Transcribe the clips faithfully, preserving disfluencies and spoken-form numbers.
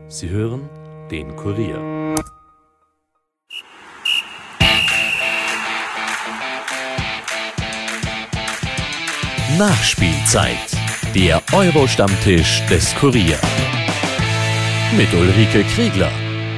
Sie hören den Kurier. Nachspielzeit. Der Euro-Stammtisch des Kurier. Mit Ulrike Kriegler.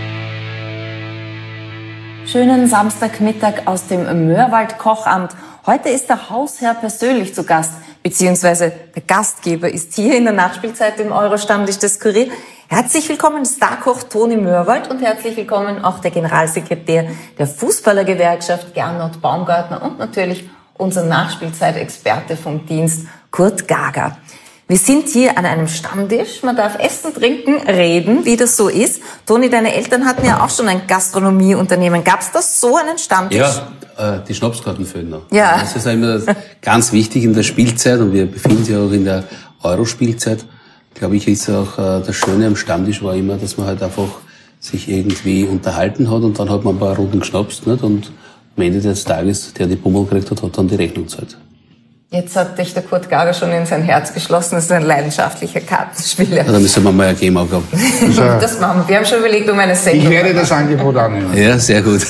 Schönen Samstagmittag aus dem Mörwald-Kochamt. Heute ist der Hausherr persönlich zu Gast, beziehungsweise der Gastgeber ist hier in der Nachspielzeit im Euro-Stammtisch des Kurier. Herzlich willkommen Starkoch Toni Mörwald und herzlich willkommen auch der Generalsekretär der Fußballergewerkschaft Gernot Baumgartner und natürlich unser Nachspielzeitexperte vom Dienst Kurt Gager. Wir sind hier an einem Stammtisch. Man darf essen, trinken, reden, wie das so ist. Toni, deine Eltern hatten ja auch schon ein Gastronomieunternehmen. Gab es das so, einen Stammtisch? Ja, äh, die Schnapskartenföhner. Ja. Das ist immer ganz wichtig in der Spielzeit und wir befinden uns ja auch in der Euro-Spielzeit. Glaube ich, ist auch äh, das Schöne am Stammtisch war immer, dass man halt einfach sich irgendwie unterhalten hat und dann hat man ein paar Runden geschnapst, nicht? Und am Ende des Tages, der die Pummel gekriegt hat, hat dann die Rechnung gezahlt. Jetzt hat dich der Kurt Gager schon in sein Herz geschlossen. Das ist ein leidenschaftlicher Kartenspieler. Ja, da müssen wir mal ein Game auch haben. Das machen wir. Wir haben schon überlegt um eine Sendung. Ich werde das Angebot annehmen. Ja, sehr gut.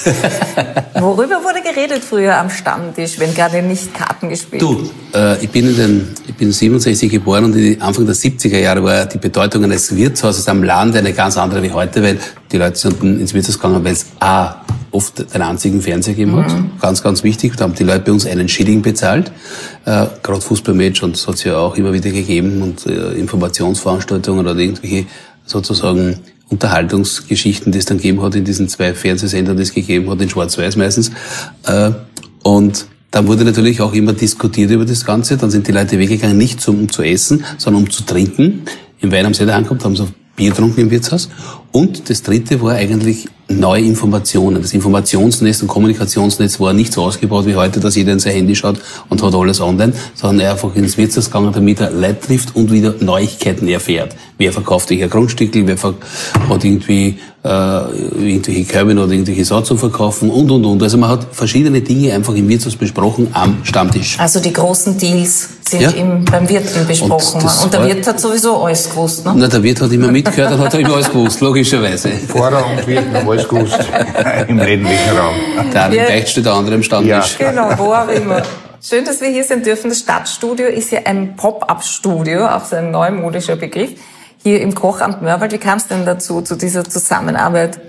Worüber wurde geredet früher am Stammtisch, wenn gerade nicht Karten gespielt? Du, äh, ich bin in den, ich bin siebenundsechzig geboren und in Anfang der siebziger Jahre war die Bedeutung eines Wirtshauses am Land eine ganz andere wie heute, weil die Leute sind ins Wirtshaus gegangen, weil es A, oft einen einzigen Fernseher gegeben hat. Mhm. Ganz, ganz wichtig. Da haben die Leute bei uns einen Schilling bezahlt. Äh, gerade Fußballmatch und das hat es ja auch immer wieder gegeben und äh, Informationsveranstaltungen oder irgendwelche sozusagen Unterhaltungsgeschichten, die es dann gegeben hat in diesen zwei Fernsehsendern, die es gegeben hat, in Schwarz-Weiß meistens. Äh, und dann wurde natürlich auch immer diskutiert über das Ganze. Dann sind die Leute weggegangen, nicht zum, um zu essen, sondern um zu trinken. Im Wein haben sie da angekommen, haben sie Bier getrunken im Wirtshaus. Und das dritte war eigentlich neue Informationen. Das Informationsnetz und Kommunikationsnetz war nicht so ausgebaut wie heute, dass jeder in sein Handy schaut und hat alles online, sondern er einfach ins Wirtshaus gegangen, damit er Leute trifft und wieder Neuigkeiten erfährt. Wer verkauft welche Grundstücke, wer hat irgendwie äh, irgendwelche Körbe oder irgendwelche Sachen zu verkaufen und, und, und. Also man hat verschiedene Dinge einfach im Wirtshaus besprochen am Stammtisch. Also die großen Deals sind ja. im, beim Wirten besprochen. Und, und der Wirt hat sowieso alles gewusst, ne? Na, der Wirt hat immer mitgehört und hat immer alles gewusst, logischerweise. Vorder und Wirt haben alles gewusst im ländlichen Raum. Der eine im Beichtstuhl, der andere im Stammtisch. Ja. Genau, wo auch immer. Schön, dass wir hier sein dürfen. Das Stadtstudio ist ja ein Pop-up-Studio, auch so ein neumodischer Begriff. Hier im Kochamt Mörwald. Wie kam es denn dazu, zu dieser Zusammenarbeit?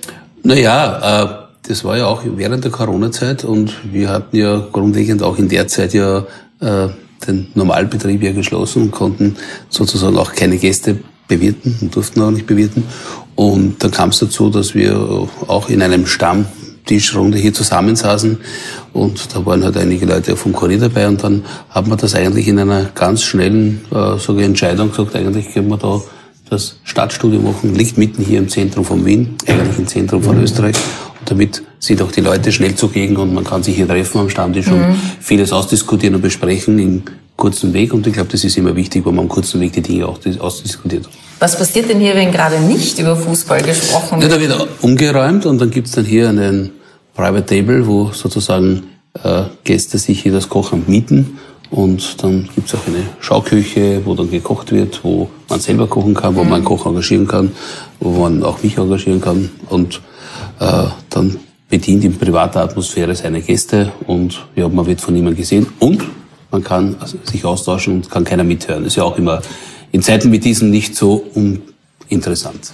Naja, äh, das war ja auch während der Corona-Zeit und wir hatten ja grundlegend auch in der Zeit ja äh, den Normalbetrieb ja geschlossen und konnten sozusagen auch keine Gäste bewirten und durften auch nicht bewirten. Und dann kam es dazu, dass wir auch in einem Stammtischrunde hier zusammensaßen und da waren halt einige Leute vom Kurier dabei und dann haben wir das eigentlich in einer ganz schnellen äh, sogar Entscheidung gesagt, eigentlich können wir da das Stadtstudio machen, liegt mitten hier im Zentrum von Wien, eigentlich im Zentrum von Österreich. Und damit sind auch die Leute schnell zugegen und man kann sich hier treffen am Stammtisch mhm. und vieles ausdiskutieren und besprechen im kurzen Weg. Und ich glaube, das ist immer wichtig, wenn man am kurzen Weg die Dinge auch ausdiskutiert. Was passiert denn hier, wenn gerade nicht über Fußball gesprochen wird? Ja, da wird umgeräumt und dann gibt's dann hier einen Private Table, wo sozusagen äh, Gäste sich hier das Kochamt mieten. Und dann gibt's auch eine Schauküche, wo dann gekocht wird, wo man selber kochen kann, wo mhm. man einen Koch engagieren kann, wo man auch mich engagieren kann. Und äh, dann bedient in privater Atmosphäre seine Gäste und ja, man wird von niemandem gesehen. Und man kann also sich austauschen und kann keiner mithören. Das ist ja auch immer in Zeiten wie diesen nicht so uninteressant.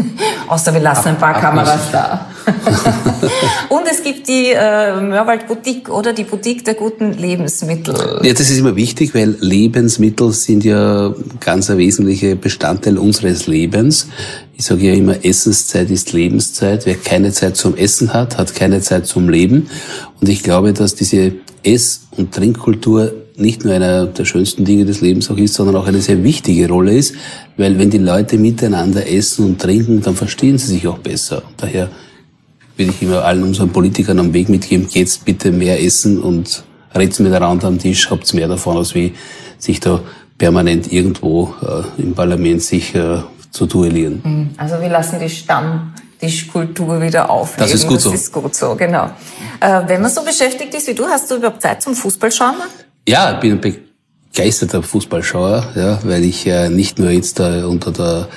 Außer wir lassen ein paar Ach, Kameras da. Und es gibt die äh, Mörwald Boutique oder die Boutique der guten Lebensmittel. Ja, das ist immer wichtig, weil Lebensmittel sind ja ganz ein wesentlicher Bestandteil unseres Lebens. Ich sage ja immer, Essenszeit ist Lebenszeit. Wer keine Zeit zum Essen hat, hat keine Zeit zum Leben. Und ich glaube, dass diese Ess- und Trinkkultur nicht nur einer der schönsten Dinge des Lebens auch ist, sondern auch eine sehr wichtige Rolle ist, weil wenn die Leute miteinander essen und trinken, dann verstehen sie sich auch besser. Und daher würde ich immer allen unseren Politikern am Weg mitgeben, geht's bitte mehr essen und red's miteinander am Tisch, habt's mehr davon, als wie sich da permanent irgendwo äh, im Parlament sich äh, zu duellieren. Also wir lassen die Stammtischkultur wieder aufleben. Das ist gut so. Das ist gut so, genau. Äh, wenn man so beschäftigt ist wie du, hast du überhaupt Zeit zum Fußballschauen? Ja, ich bin ein begeisterter Fußballschauer, ja, weil ich äh, nicht nur jetzt äh, unter der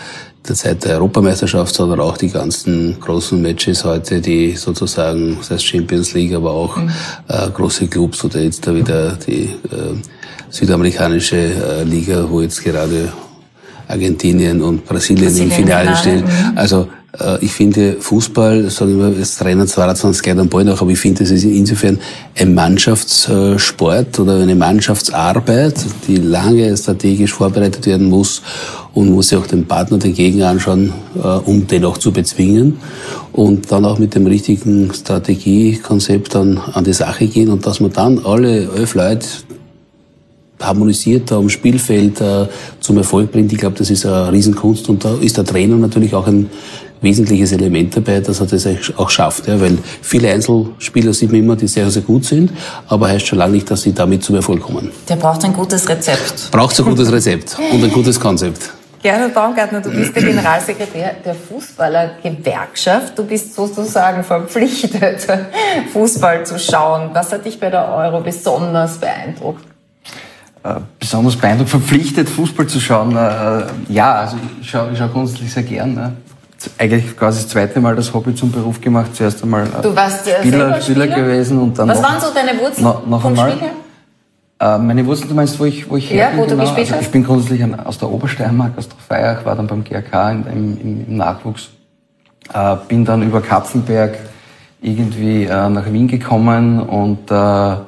der Zeit der Europameisterschaft, sondern auch die ganzen großen Matches heute, die sozusagen, das heißt Champions League, aber auch mhm. äh, große Clubs oder jetzt da wieder die äh, südamerikanische äh, Liga, wo jetzt gerade Argentinien und Brasilien, Brasilien im Finale stehen. Mhm. Also äh, ich finde Fußball, sagen wir, es rennen zweiundzwanzig Leute am Ball nach, aber ich finde, es ist insofern ein Mannschaftssport oder eine Mannschaftsarbeit, die lange strategisch vorbereitet werden muss und muss sich auch den Partner, den Gegner anschauen, äh, um den auch zu bezwingen und dann auch mit dem richtigen Strategiekonzept dann an die Sache gehen und dass man dann alle elf Leute harmonisiert am Spielfeld äh, zum Erfolg bringt. Ich glaube, das ist eine Riesenkunst und da ist der Trainer natürlich auch ein wesentliches Element dabei, dass er das auch schafft. Ja, weil viele Einzelspieler sieht man immer, die sehr, sehr gut sind, aber heißt schon lange nicht, dass sie damit zum Erfolg kommen. Der braucht ein gutes Rezept. Braucht ein gutes Rezept und ein gutes Konzept. Gernot Baumgartner, du bist der Generalsekretär der Fußballergewerkschaft. Du bist sozusagen verpflichtet, Fußball zu schauen. Was hat dich bei der Euro besonders beeindruckt? Äh, besonders beeindruckt, verpflichtet, Fußball zu schauen. Äh, ja, also ich schaue, ich schaue grundsätzlich sehr gern. Ne? Eigentlich quasi das zweite Mal das Hobby zum Beruf gemacht. Zuerst einmal äh, du warst, äh, Spieler, Spieler gewesen und dann Was noch, waren so deine Wurzeln noch, noch vom einmal. Spiel her? Äh, meine Wurzeln, du meinst, wo ich, wo ich ja, her bin? Wo du genau. gespielt also hast? Ich bin grundsätzlich aus der Obersteiermark, aus der Feiach, war dann beim G R K im, im, im Nachwuchs. Äh, bin dann über Kapfenberg irgendwie äh, nach Wien gekommen und äh,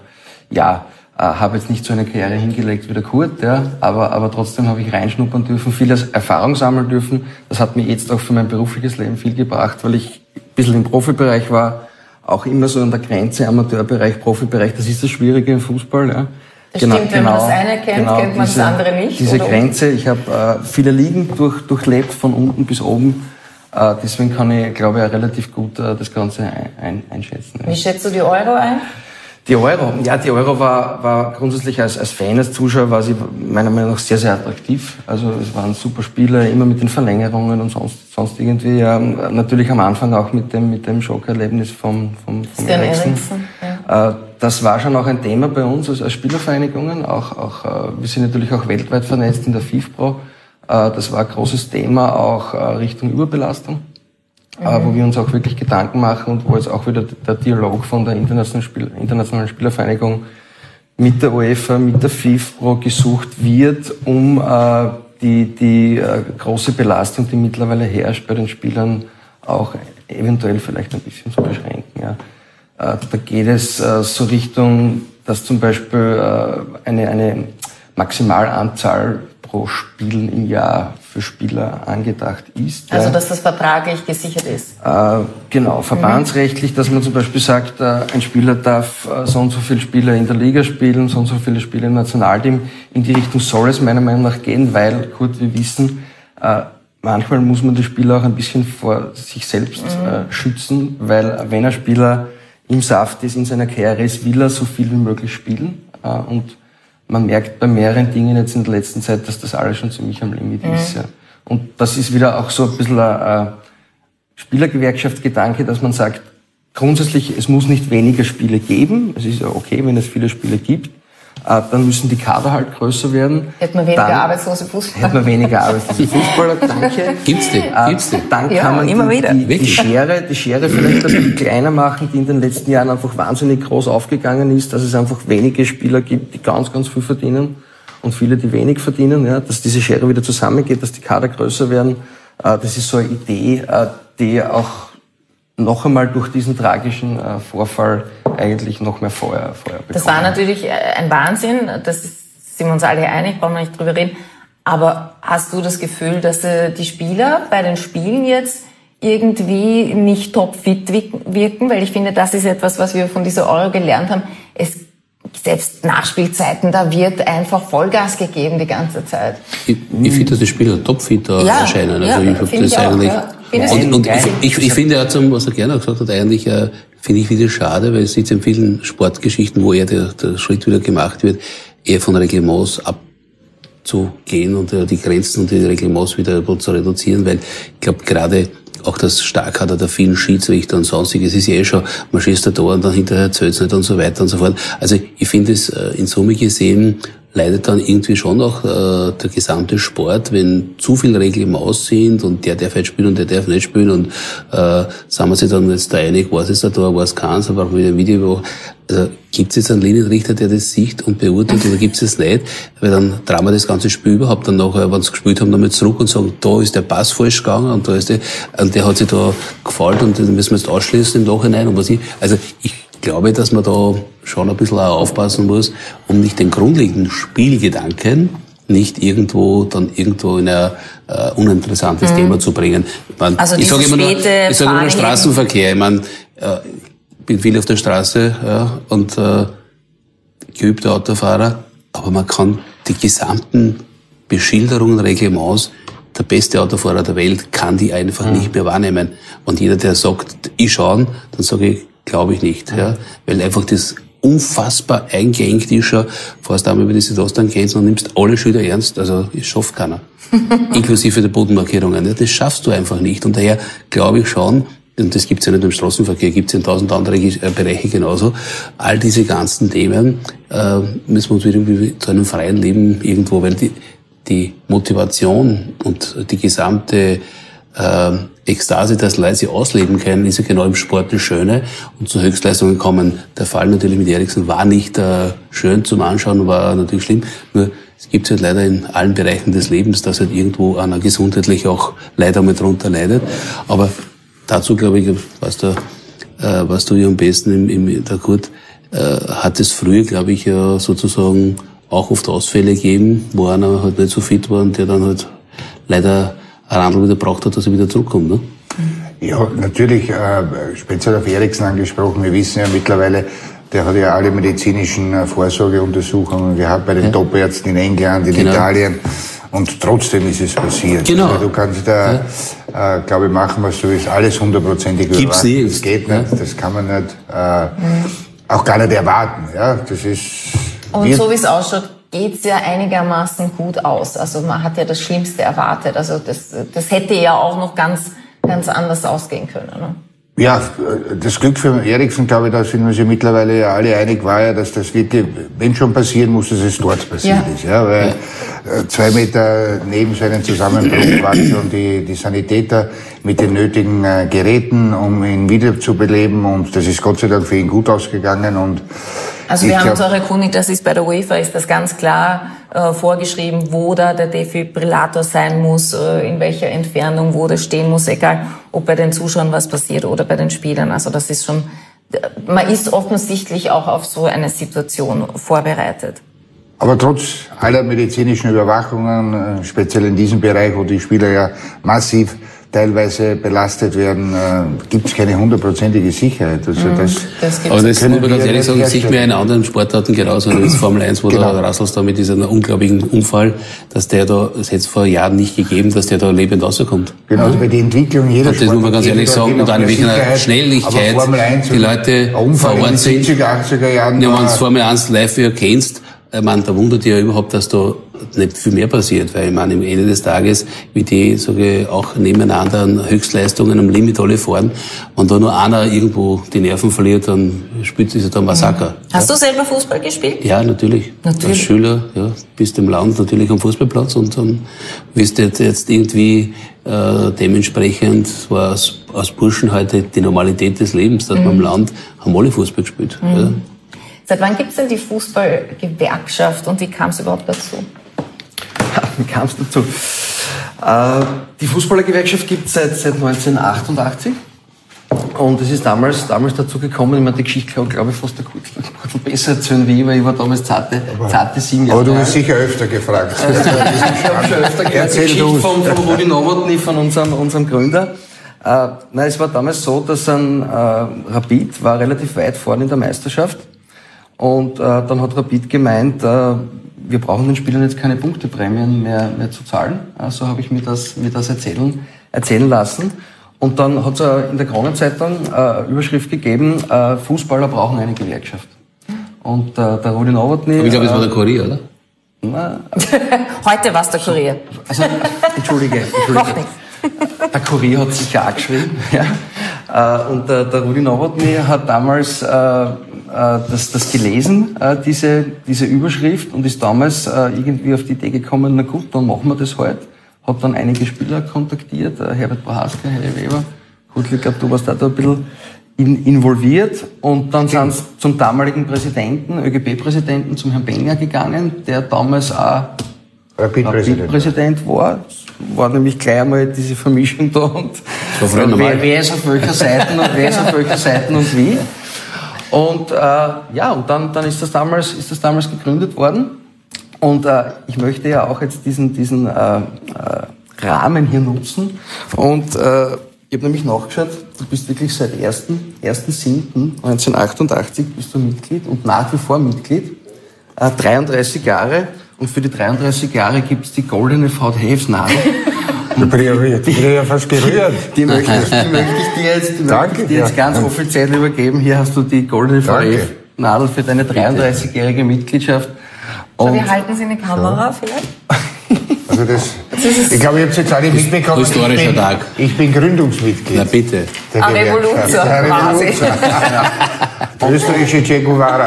ja, äh, habe jetzt nicht so eine Karriere hingelegt wie der Kurt, ja, aber, aber trotzdem habe ich reinschnuppern dürfen, vieles Erfahrung sammeln dürfen. Das hat mir jetzt auch für mein berufliches Leben viel gebracht, weil ich ein bisschen im Profibereich war, auch immer so an der Grenze, Amateurbereich, Profibereich, das ist das Schwierige im Fußball, ja. Das genau, stimmt, wenn genau, man das eine kennt, genau, kennt man diese, das andere nicht. Diese oder Grenze, ich habe äh, viele Ligen durch, durchlebt, von unten bis oben. Äh, deswegen kann ich, glaube ich, auch relativ gut äh, das Ganze ein, ein, einschätzen. Wie schätzt du die Euro ein? Die Euro, ja, die Euro war, war grundsätzlich als, als Fan, als Zuschauer war sie meiner Meinung nach sehr, sehr attraktiv. Also es waren super Spiele, immer mit den Verlängerungen und sonst, sonst irgendwie. Ja, natürlich am Anfang auch mit dem, mit dem Schockerlebnis vom, vom, vom Eriksen. Ja. Äh, das war schon auch ein Thema bei uns als, als Spielervereinigungen. Auch, auch, äh, wir sind natürlich auch weltweit vernetzt in der FIFPro. Äh, das war ein großes Thema auch äh, Richtung Überbelastung. Mhm. Äh, wo wir uns auch wirklich Gedanken machen und wo jetzt auch wieder der Dialog von der internationalen, Spiel, internationalen Spielervereinigung mit der UEFA, mit der FIFPro gesucht wird, um äh, die, die äh, große Belastung, die mittlerweile herrscht bei den Spielern, auch eventuell vielleicht ein bisschen zu beschränken. Ja. Äh, da geht es äh, so Richtung, dass zum Beispiel äh, eine, eine Maximalanzahl pro Spielen im Jahr für Spieler angedacht ist. Also, ja. dass das vertraglich gesichert ist? Äh, genau, verbandsrechtlich, mhm. dass man zum Beispiel sagt, äh, ein Spieler darf äh, so und so viele Spiele in der Liga spielen, so und so viele Spiele im Nationalteam. In die Richtung soll es meiner Meinung nach gehen, weil, gut, wir wissen, äh, manchmal muss man die Spieler auch ein bisschen vor sich selbst mhm. äh, schützen, weil wenn ein Spieler im Saft ist, in seiner Karriere ist, will er so viel wie möglich spielen. Äh, und man merkt bei mehreren Dingen jetzt in der letzten Zeit, dass das alles schon ziemlich am Limit mhm. ist. Ja. Und das ist wieder auch so ein bisschen ein Spielergewerkschaftsgedanke, dass man sagt, grundsätzlich, es muss nicht weniger Spiele geben. Es ist ja okay, wenn es viele Spiele gibt. Dann müssen die Kader halt größer werden. Hätten wir weniger dann arbeitslose Fußballer. Hätten wir weniger arbeitslose Fußballer, danke. Gibt's die? Gibt's die? Dann ja, kann man immer die, wieder. Die, die, Schere, die Schere vielleicht ein bisschen kleiner machen, die in den letzten Jahren einfach wahnsinnig groß aufgegangen ist, dass es einfach wenige Spieler gibt, die ganz, ganz viel verdienen und viele, die wenig verdienen, ja, dass diese Schere wieder zusammengeht, dass die Kader größer werden. Das ist so eine Idee, die auch noch einmal durch diesen tragischen Vorfall eigentlich noch mehr Feuer, Feuer bekommen. Das war natürlich ein Wahnsinn, das ist, sind wir uns alle einig, brauchen wir nicht drüber reden. Aber hast du das Gefühl, dass die Spieler bei den Spielen jetzt irgendwie nicht topfit wirken? Weil ich finde, das ist etwas, was wir von dieser Euro gelernt haben. Es selbst Nachspielzeiten, da wird einfach Vollgas gegeben die ganze Zeit. Ich, ich finde, dass die Spieler topfit da ja, erscheinen. Also ja, ich habe das eigentlich. Ja. Und, und ich, ich, ich finde ja zum, was er gerne gesagt hat, eigentlich äh, finde ich wieder schade, weil es sieht in vielen Sportgeschichten, wo eher der, der Schritt wieder gemacht wird, eher von Reglements abzugehen und äh, die Grenzen und die Reglements wieder zu reduzieren, weil ich glaube gerade auch das Starkkader der vielen Schiedsrichter und sonstiges ist ja eh schon, man schießt da Tor und dann hinterher zählt's nicht und so weiter und so fort. Also ich finde es äh, in Summe gesehen leidet dann irgendwie schon auch äh, der gesamte Sport, wenn zu viele Regeln im Aus sind und der darf jetzt spielen und der darf nicht spielen und äh, sind wir sich dann jetzt da einig, was ist da da, was kann es, aber auch wieder ein Video. Also gibt es jetzt einen Linienrichter, der das sieht und beurteilt, oder gibt es das nicht? Weil dann drehen wir das ganze Spiel überhaupt dann nachher, wenn sie gespielt haben, damit zurück und sagen, da ist der Pass falsch gegangen und da ist der, und der hat sich da gefallen und den müssen wir jetzt ausschließen im Nachhinein und was ich. Also ich glaube, dass man da schon ein bisschen auch aufpassen muss, um nicht den grundlegenden Spielgedanken nicht irgendwo dann irgendwo in ein äh, uninteressantes mhm. Thema zu bringen. Ich, mein, also ich sage immer nur, ich sage immer nur Straßenverkehr. Ich meine, äh, bin viel auf der Straße ja, und äh, geübter Autofahrer, aber man kann die gesamten Beschilderungen, Reglements, der beste Autofahrer der Welt kann die einfach mhm. nicht mehr wahrnehmen. Und jeder, der sagt, ich schaue, dann sage ich, glaube ich nicht. Mhm. Ja, weil einfach das unfassbar eingeengt ist schon, fährst einmal über diese Dostangrenzen und nimmst alle Schilder ernst, also das schafft keiner. Inklusive der Bodenmarkierungen. Ja, das schaffst du einfach nicht. Und daher glaube ich schon, und das gibt's ja nicht im Straßenverkehr, gibt's in tausend andere Bereiche genauso. All diese ganzen Themen äh, müssen wir uns irgendwie zu einem freien Leben irgendwo, weil die, die Motivation und die gesamte äh, Ekstase, dass Leute sie ausleben können, ist ja genau im Sport das Schöne. Und zu Höchstleistungen kommen. Der Fall natürlich mit Eriksen war nicht äh, schön zum Anschauen, war natürlich schlimm. Nur es gibt halt leider in allen Bereichen des Lebens, dass halt irgendwo einer gesundheitlich auch leider mal drunter leidet. Aber dazu, glaube ich, was du, äh, was du hier am besten im, im der Kurt, äh, hat es früher, glaube ich, ja sozusagen auch oft Ausfälle gegeben, wo einer halt nicht so fit war und der dann halt leider ein Randl wieder braucht hat, dass er wieder zurückkommt, ne? Ja, natürlich, äh, speziell auf Eriksen angesprochen. Wir wissen ja mittlerweile, der hat ja alle medizinischen äh, Vorsorgeuntersuchungen gehabt bei den ja. Top-Ärzten in England, in genau. Italien. Und trotzdem ist es passiert. Genau. Also du kannst da, ja. äh, glaube ich, machen, was du willst. Alles hundertprozentig überwachen. Das geht nicht, ja. das kann man nicht, äh, mhm. auch gar nicht erwarten. Ja, das ist. Und so wie es ausschaut, geht's ja einigermaßen gut aus. Also man hat ja das Schlimmste erwartet. Also das, das hätte ja auch noch ganz, ganz anders ausgehen können. Ne? Ja, das Glück für Eriksen, glaube ich, da sind wir uns ja mittlerweile ja alle einig, war ja, dass das wirklich, wenn schon passieren muss, dass es dort passiert ja. ist. Ja, weil ja. zwei Meter neben seinem Zusammenbruch waren schon die, die Sanitäter mit den nötigen äh, Geräten, um ihn wiederzubeleben. Und das ist Gott sei Dank für ihn gut ausgegangen. Und also wir haben uns auch erkundigt, das ist bei der UEFA, ist das ganz klar äh, vorgeschrieben, wo da der Defibrillator sein muss, äh, in welcher Entfernung, wo der stehen muss, egal ob bei den Zuschauern was passiert oder bei den Spielern. Also das ist schon, man ist offensichtlich auch auf so eine Situation vorbereitet. Aber trotz aller medizinischen Überwachungen, äh, speziell in diesem Bereich, wo die Spieler ja massiv teilweise belastet werden, äh, gibt es keine hundertprozentige Sicherheit. Also mm, das, das aber das muss man ganz ehrlich sagen, das sieht mir in anderen Sportarten genauso. Das Formel eins, wo genau. der Russell da mit diesem unglaublichen Unfall, dass der da, das hätte es vor Jahren nicht gegeben, dass der da lebend rauskommt. Genau, also bei der Entwicklung jeder und das muss man ganz ehrlich sagen, und an welcher Schnelligkeit die Leute vor Ort sind. siebziger, achtziger Jahren. Ja, wenn du Formel eins live kennst, ich meine, da wundert dich ja überhaupt, dass da nicht viel mehr passiert, weil ich meine, am Ende des Tages, wie die, sage ich, auch nebeneinander an Höchstleistungen am Limit alle fahren, wenn da nur einer irgendwo die Nerven verliert, dann spielt es ja da ein Massaker. Hast ja. du selber Fußball gespielt? Ja, natürlich. natürlich. Als Schüler, ja, bist im Land natürlich am Fußballplatz und dann wirst du jetzt, jetzt irgendwie äh, dementsprechend, war aus, aus Burschen heute die Normalität des Lebens, dass mhm. wir im Land haben alle Fußball gespielt. Mhm. Ja. Seit wann gibt es denn die Fußballgewerkschaft und wie kam es überhaupt dazu? Wie kam es dazu? Äh, die Fußballergewerkschaft gibt es seit, seit neunzehnhundertachtundachtzig und es ist damals, damals dazu gekommen, ich meine, die Geschichte kann, glaube ich, fast ein bisschen besser erzählen wie ich, weil ich war damals zarte, zarte sieben Jahre alt. Aber du bist sicher öfter gefragt. Also, ich habe schon öfter gehört, die Geschichte von, von Rudi Nowotny, von unserem, unserem Gründer. Äh, nein, es war damals so, dass ein äh, Rapid war relativ weit vorne in der Meisterschaft. Und äh, dann hat Rapid gemeint, äh, wir brauchen den Spielern jetzt keine Punkteprämien mehr, mehr zu zahlen. Also habe ich mir das, mir das erzählen, erzählen lassen. Und dann hat es äh, in der Kronenzeitung äh, Überschrift gegeben, äh, Fußballer brauchen eine Gewerkschaft. Und äh, der Rudi Nowotny... Aber ich glaube, es war der Kurier, oder? Na, Heute war es der Kurier. Also, entschuldige, entschuldige. Der Kurier hat sicher auch geschrieben. Ja. Und der, der Rudi Nowotny hat damals äh, äh, das, das gelesen, äh, diese, diese Überschrift, und ist damals äh, irgendwie auf die Idee gekommen, na gut, dann machen wir das halt. Hab dann einige Spieler kontaktiert, äh, Herbert Prohaska, Harry Weber. Gut, ich glaube, du warst da, da ein bisschen in, involviert. Und dann sind sie zum damaligen Präsidenten, ÖGB-Präsidenten, zum Herrn Benger gegangen, der damals auch Rapid-Präsident war. War nämlich gleich einmal diese Vermischung da und wer, wer ist auf welcher Seite und wer ist auf welcher Seite und wie. Und äh, ja, und dann, dann ist das damals, ist das damals gegründet worden. Und äh, ich möchte ja auch jetzt diesen, diesen äh, äh, Rahmen hier nutzen. Und äh, ich habe nämlich nachgeschaut, du bist wirklich seit ersten siebten neunzehnhundertachtundachtzig bist du Mitglied und nach wie vor Mitglied. Äh, dreiunddreißig Jahre. Und für die dreiunddreißig Jahre gibt's die goldene V D F-Nadel. Ich bin ja fast gerührt. Die möchte ich, die möchte ich dir jetzt, die möchte ich dir jetzt ganz offiziell übergeben. Hier hast du die goldene V D F-Nadel für deine dreiunddreißigjährige Mitgliedschaft. Und wir halten Sie eine Kamera so. Vielleicht? Also das, ich glaube, ich habe es jetzt alle mitbekommen. Historischer ich bin, Tag. Ich bin Gründungsmitglied. Na bitte. Der Revoluzer quasi. Der österreichische Che Guevara.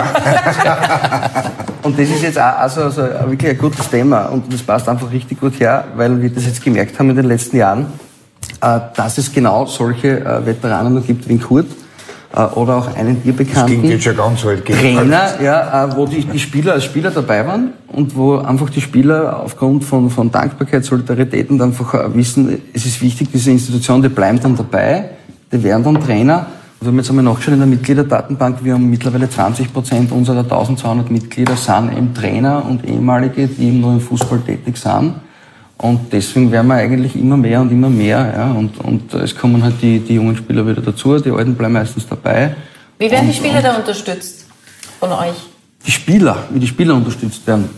Und das ist jetzt auch also, also wirklich ein gutes Thema und das passt einfach richtig gut her, weil wir das jetzt gemerkt haben in den letzten Jahren, äh, dass es genau solche äh, Veteranen noch gibt wie in Kurt äh, oder auch einen dir bekannten das klingt jetzt schon ganz alt, Trainer, ja, äh, wo die, die Spieler als Spieler dabei waren und wo einfach die Spieler aufgrund von, von Dankbarkeit, Solidarität und einfach äh, wissen, es ist wichtig, diese Institution, die bleiben dann dabei, die werden dann Trainer. Wir haben jetzt einmal nachgeschaut in der Mitgliederdatenbank, wir haben mittlerweile zwanzig Prozent unserer eintausendzweihundert Mitglieder sind eben Trainer und ehemalige, die eben noch im Fußball tätig sind. Und deswegen werden wir eigentlich immer mehr und immer mehr. Ja. Und, und es kommen halt die, die jungen Spieler wieder dazu, die Alten bleiben meistens dabei. Wie werden und, die Spieler da unterstützt von euch? Die Spieler, wie die Spieler unterstützt werden.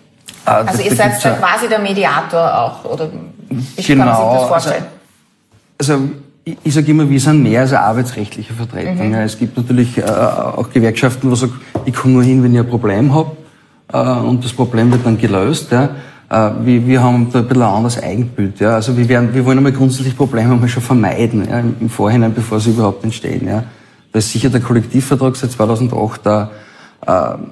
Also ihr seid dann quasi der Mediator auch, oder wie genau, kann man sich das vorstellen? Also, also ich, ich sage immer, wir sind mehr als eine arbeitsrechtliche Vertretung. Mhm. Ja, es gibt natürlich äh, auch Gewerkschaften, wo sagen, ich komme nur hin, wenn ich ein Problem habe, äh, und das Problem wird dann gelöst. Ja. Äh, wir, wir haben da ein bisschen ein anderes Eigenbild. Ja. Also wir, werden, wir wollen einmal grundsätzlich Probleme mal schon vermeiden, ja, im Vorhinein, bevor sie überhaupt entstehen. Ja. Da ist sicher der Kollektivvertrag seit zweitausendacht ein äh,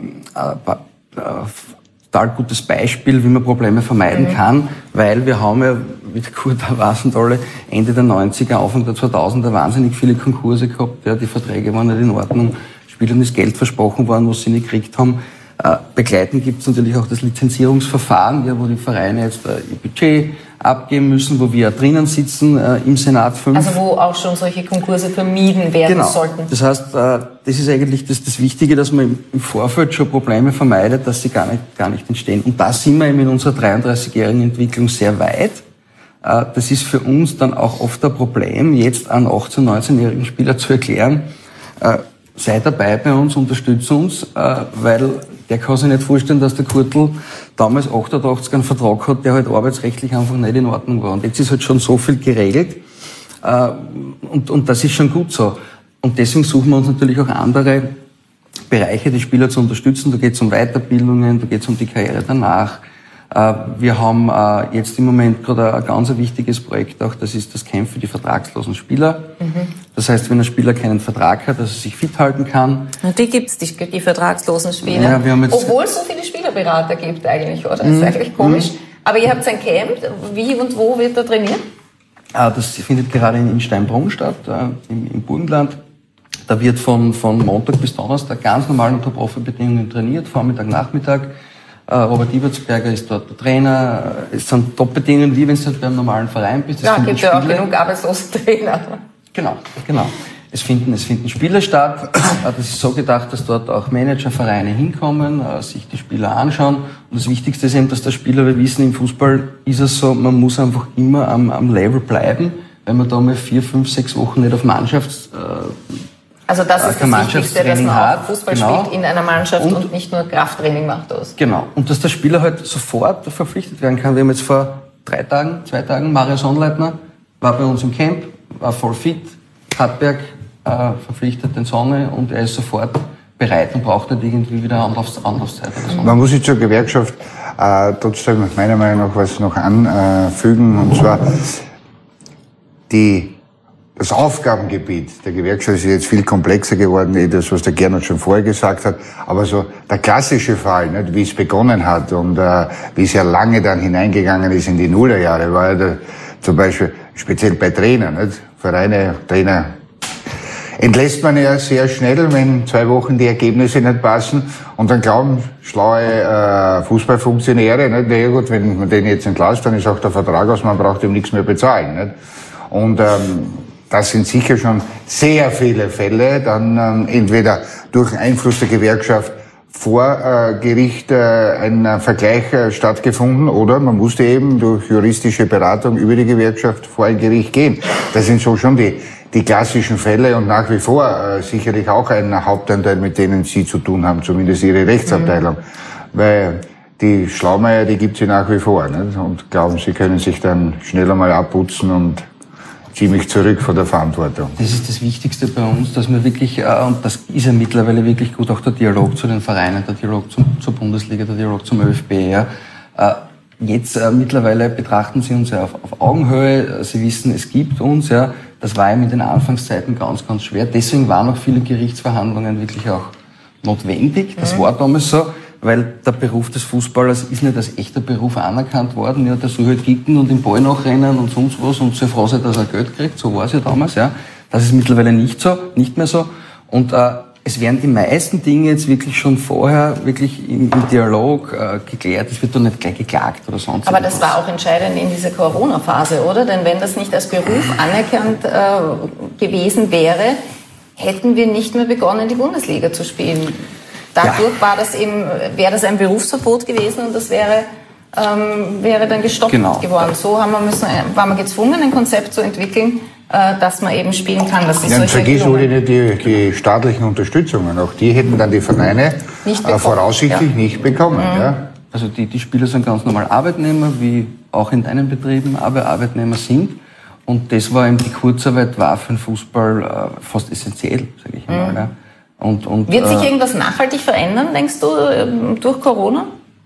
äh, äh, total gutes Beispiel, wie man Probleme vermeiden mhm. kann, weil wir haben ja, wie der Kurt auch weiß und alle, Ende der neunziger, Anfang der zweitausender wahnsinnig viele Konkurse gehabt, ja, die Verträge waren nicht in Ordnung, Spielern ist Geld versprochen worden, was sie nicht gekriegt haben. Äh, begleitend gibt es natürlich auch das Lizenzierungsverfahren, ja, wo die Vereine jetzt äh, ihr Budget abgeben müssen, wo wir drinnen sitzen, äh, im Senat fünf. Also wo auch schon solche Konkurse vermieden werden genau. sollten. Das heißt, äh, das ist eigentlich das, das Wichtige, dass man im Vorfeld schon Probleme vermeidet, dass sie gar nicht, gar nicht entstehen. Und da sind wir eben in unserer dreiunddreißigjährigen Entwicklung sehr weit. Äh, das ist für uns dann auch oft ein Problem, jetzt an achtzehn-, neunzehnjährigen Spieler zu erklären, äh, seid dabei bei uns, unterstützt uns, äh, weil der kann sich nicht vorstellen, dass der Kurtl damals achtundachtzig einen Vertrag hat, der halt arbeitsrechtlich einfach nicht in Ordnung war. Und jetzt ist halt schon so viel geregelt, äh, und, und das ist schon gut so. Und deswegen suchen wir uns natürlich auch andere Bereiche, die Spieler zu unterstützen. Da geht es um Weiterbildungen, da geht es um die Karriere danach. Äh, wir haben äh, jetzt im Moment gerade ein ganz wichtiges Projekt auch, das ist das Camp für die vertragslosen Spieler. Mhm. Das heißt, wenn ein Spieler keinen Vertrag hat, dass er sich fit halten kann. Und die gibt's, die, die vertragslosen Spieler. Ja, wir haben jetzt obwohl es so viele Spielerberater gibt eigentlich, oder? Das ist mhm. eigentlich komisch. Mhm. Aber ihr habt ein Camp. Wie und wo wird da trainiert? Ah, das findet gerade in Steinbrunn statt, äh, im, im Burgenland. Da wird von, von Montag bis Donnerstag ganz normal unter Profibedingungen trainiert, Vormittag, Nachmittag. Uh, Robert Ibertsberger ist dort der Trainer. Es sind Top-Bedingungen, wie wenn du halt beim normalen Verein bist. Es ja, gibt ja auch genug arbeitslose Trainer. Genau, genau. Es finden, es finden Spiele statt. Das ist so gedacht, dass dort auch Managervereine hinkommen, sich die Spieler anschauen. Und das Wichtigste ist eben, dass der Spieler, wir wissen, im Fußball ist es so, man muss einfach immer am, am Level bleiben, wenn man da mal vier, fünf, sechs Wochen nicht auf Mannschafts... Äh, Also das ist das Wichtigste, dass man auch Fußball genau. spielt in einer Mannschaft und, und nicht nur Krafttraining macht aus. Genau. Und dass der Spieler halt sofort verpflichtet werden kann. Wir haben jetzt vor drei Tagen, zwei Tagen, Mario Sonnleitner war bei uns im Camp, war voll fit, Hartberg äh, verpflichtet den Sonne und er ist sofort bereit und braucht nicht irgendwie wieder Anlaufs Anlaufzeit oder so. Man muss sich zur Gewerkschaft äh, trotzdem meiner Meinung nach was noch anfügen, und zwar die das Aufgabengebiet der Gewerkschaft ist jetzt viel komplexer geworden, das, was der Gernot schon vorher gesagt hat. Aber so der klassische Fall, nicht, wie es begonnen hat und äh, wie es ja lange dann hineingegangen ist in die Nullerjahre, war ja der, zum Beispiel speziell bei Trainern, nicht? Vereine, Trainer entlässt man ja sehr schnell, wenn zwei Wochen die Ergebnisse nicht passen. Und dann glauben schlaue äh, Fußballfunktionäre, nicht? Na ja gut, wenn man den jetzt entlässt, dann ist auch der Vertrag aus, man braucht ihm nichts mehr bezahlen. Nicht? Und ähm, das sind sicher schon sehr viele Fälle, dann ähm, entweder durch den Einfluss der Gewerkschaft vor äh, Gericht äh, ein äh, Vergleich äh, stattgefunden oder man musste eben durch juristische Beratung über die Gewerkschaft vor ein Gericht gehen. Das sind so schon die die klassischen Fälle und nach wie vor äh, sicherlich auch ein Hauptanteil, mit denen Sie zu tun haben, zumindest Ihre Rechtsabteilung. Mhm. Weil die Schlaumeier, die gibt's ja nach wie vor, nicht? Und glauben, sie können sich dann schnell einmal abputzen und ziemlich zurück von der Verantwortung. Das ist das Wichtigste bei uns, dass wir wirklich, äh, und das ist ja mittlerweile wirklich gut, auch der Dialog zu den Vereinen, der Dialog zum, zur Bundesliga, der Dialog zum ÖFB. Ja. Äh, jetzt äh, mittlerweile betrachten Sie uns ja auf, auf Augenhöhe, Sie wissen, es gibt uns, ja. Das war eben in den Anfangszeiten ganz, ganz schwer. Deswegen waren auch viele Gerichtsverhandlungen wirklich auch notwendig. Das mhm. war damals so, weil der Beruf des Fußballers ist nicht als echter Beruf anerkannt worden. Ja, der soll halt kicken und den Ball nachrennen und sonst was und soll froh sein, dass er Geld kriegt. So war es ja damals, ja. Das ist mittlerweile nicht so, nicht mehr so. Und äh, es werden die meisten Dinge jetzt wirklich schon vorher wirklich im, im Dialog äh, geklärt. Es wird doch nicht gleich geklagt oder sonst Aber etwas. Das war auch entscheidend in dieser Corona-Phase, oder? Denn wenn das nicht als Beruf anerkannt äh, gewesen wäre, hätten wir nicht mehr begonnen, die Bundesliga zu spielen. Dadurch ja. war das eben, wäre das ein Berufsverbot gewesen und das wäre, ähm, wäre dann gestoppt genau. geworden. So haben wir müssen, waren wir gezwungen, ein Konzept zu entwickeln, äh, dass man eben spielen kann. Das ist ja, vergiss wohl nicht die, die staatlichen Unterstützungen. Auch die hätten dann die Vereine nicht äh, voraussichtlich ja. nicht bekommen. Mhm. Ja. Also die, die Spieler sind ganz normal Arbeitnehmer, wie auch in deinen Betrieben aber Arbeitnehmer sind. Und das war eben, die Kurzarbeit war für den Fußball äh, fast essentiell, sage ich einmal. Mhm. Ja. Und, und, Wird sich irgendwas nachhaltig verändern, denkst du, durch Corona?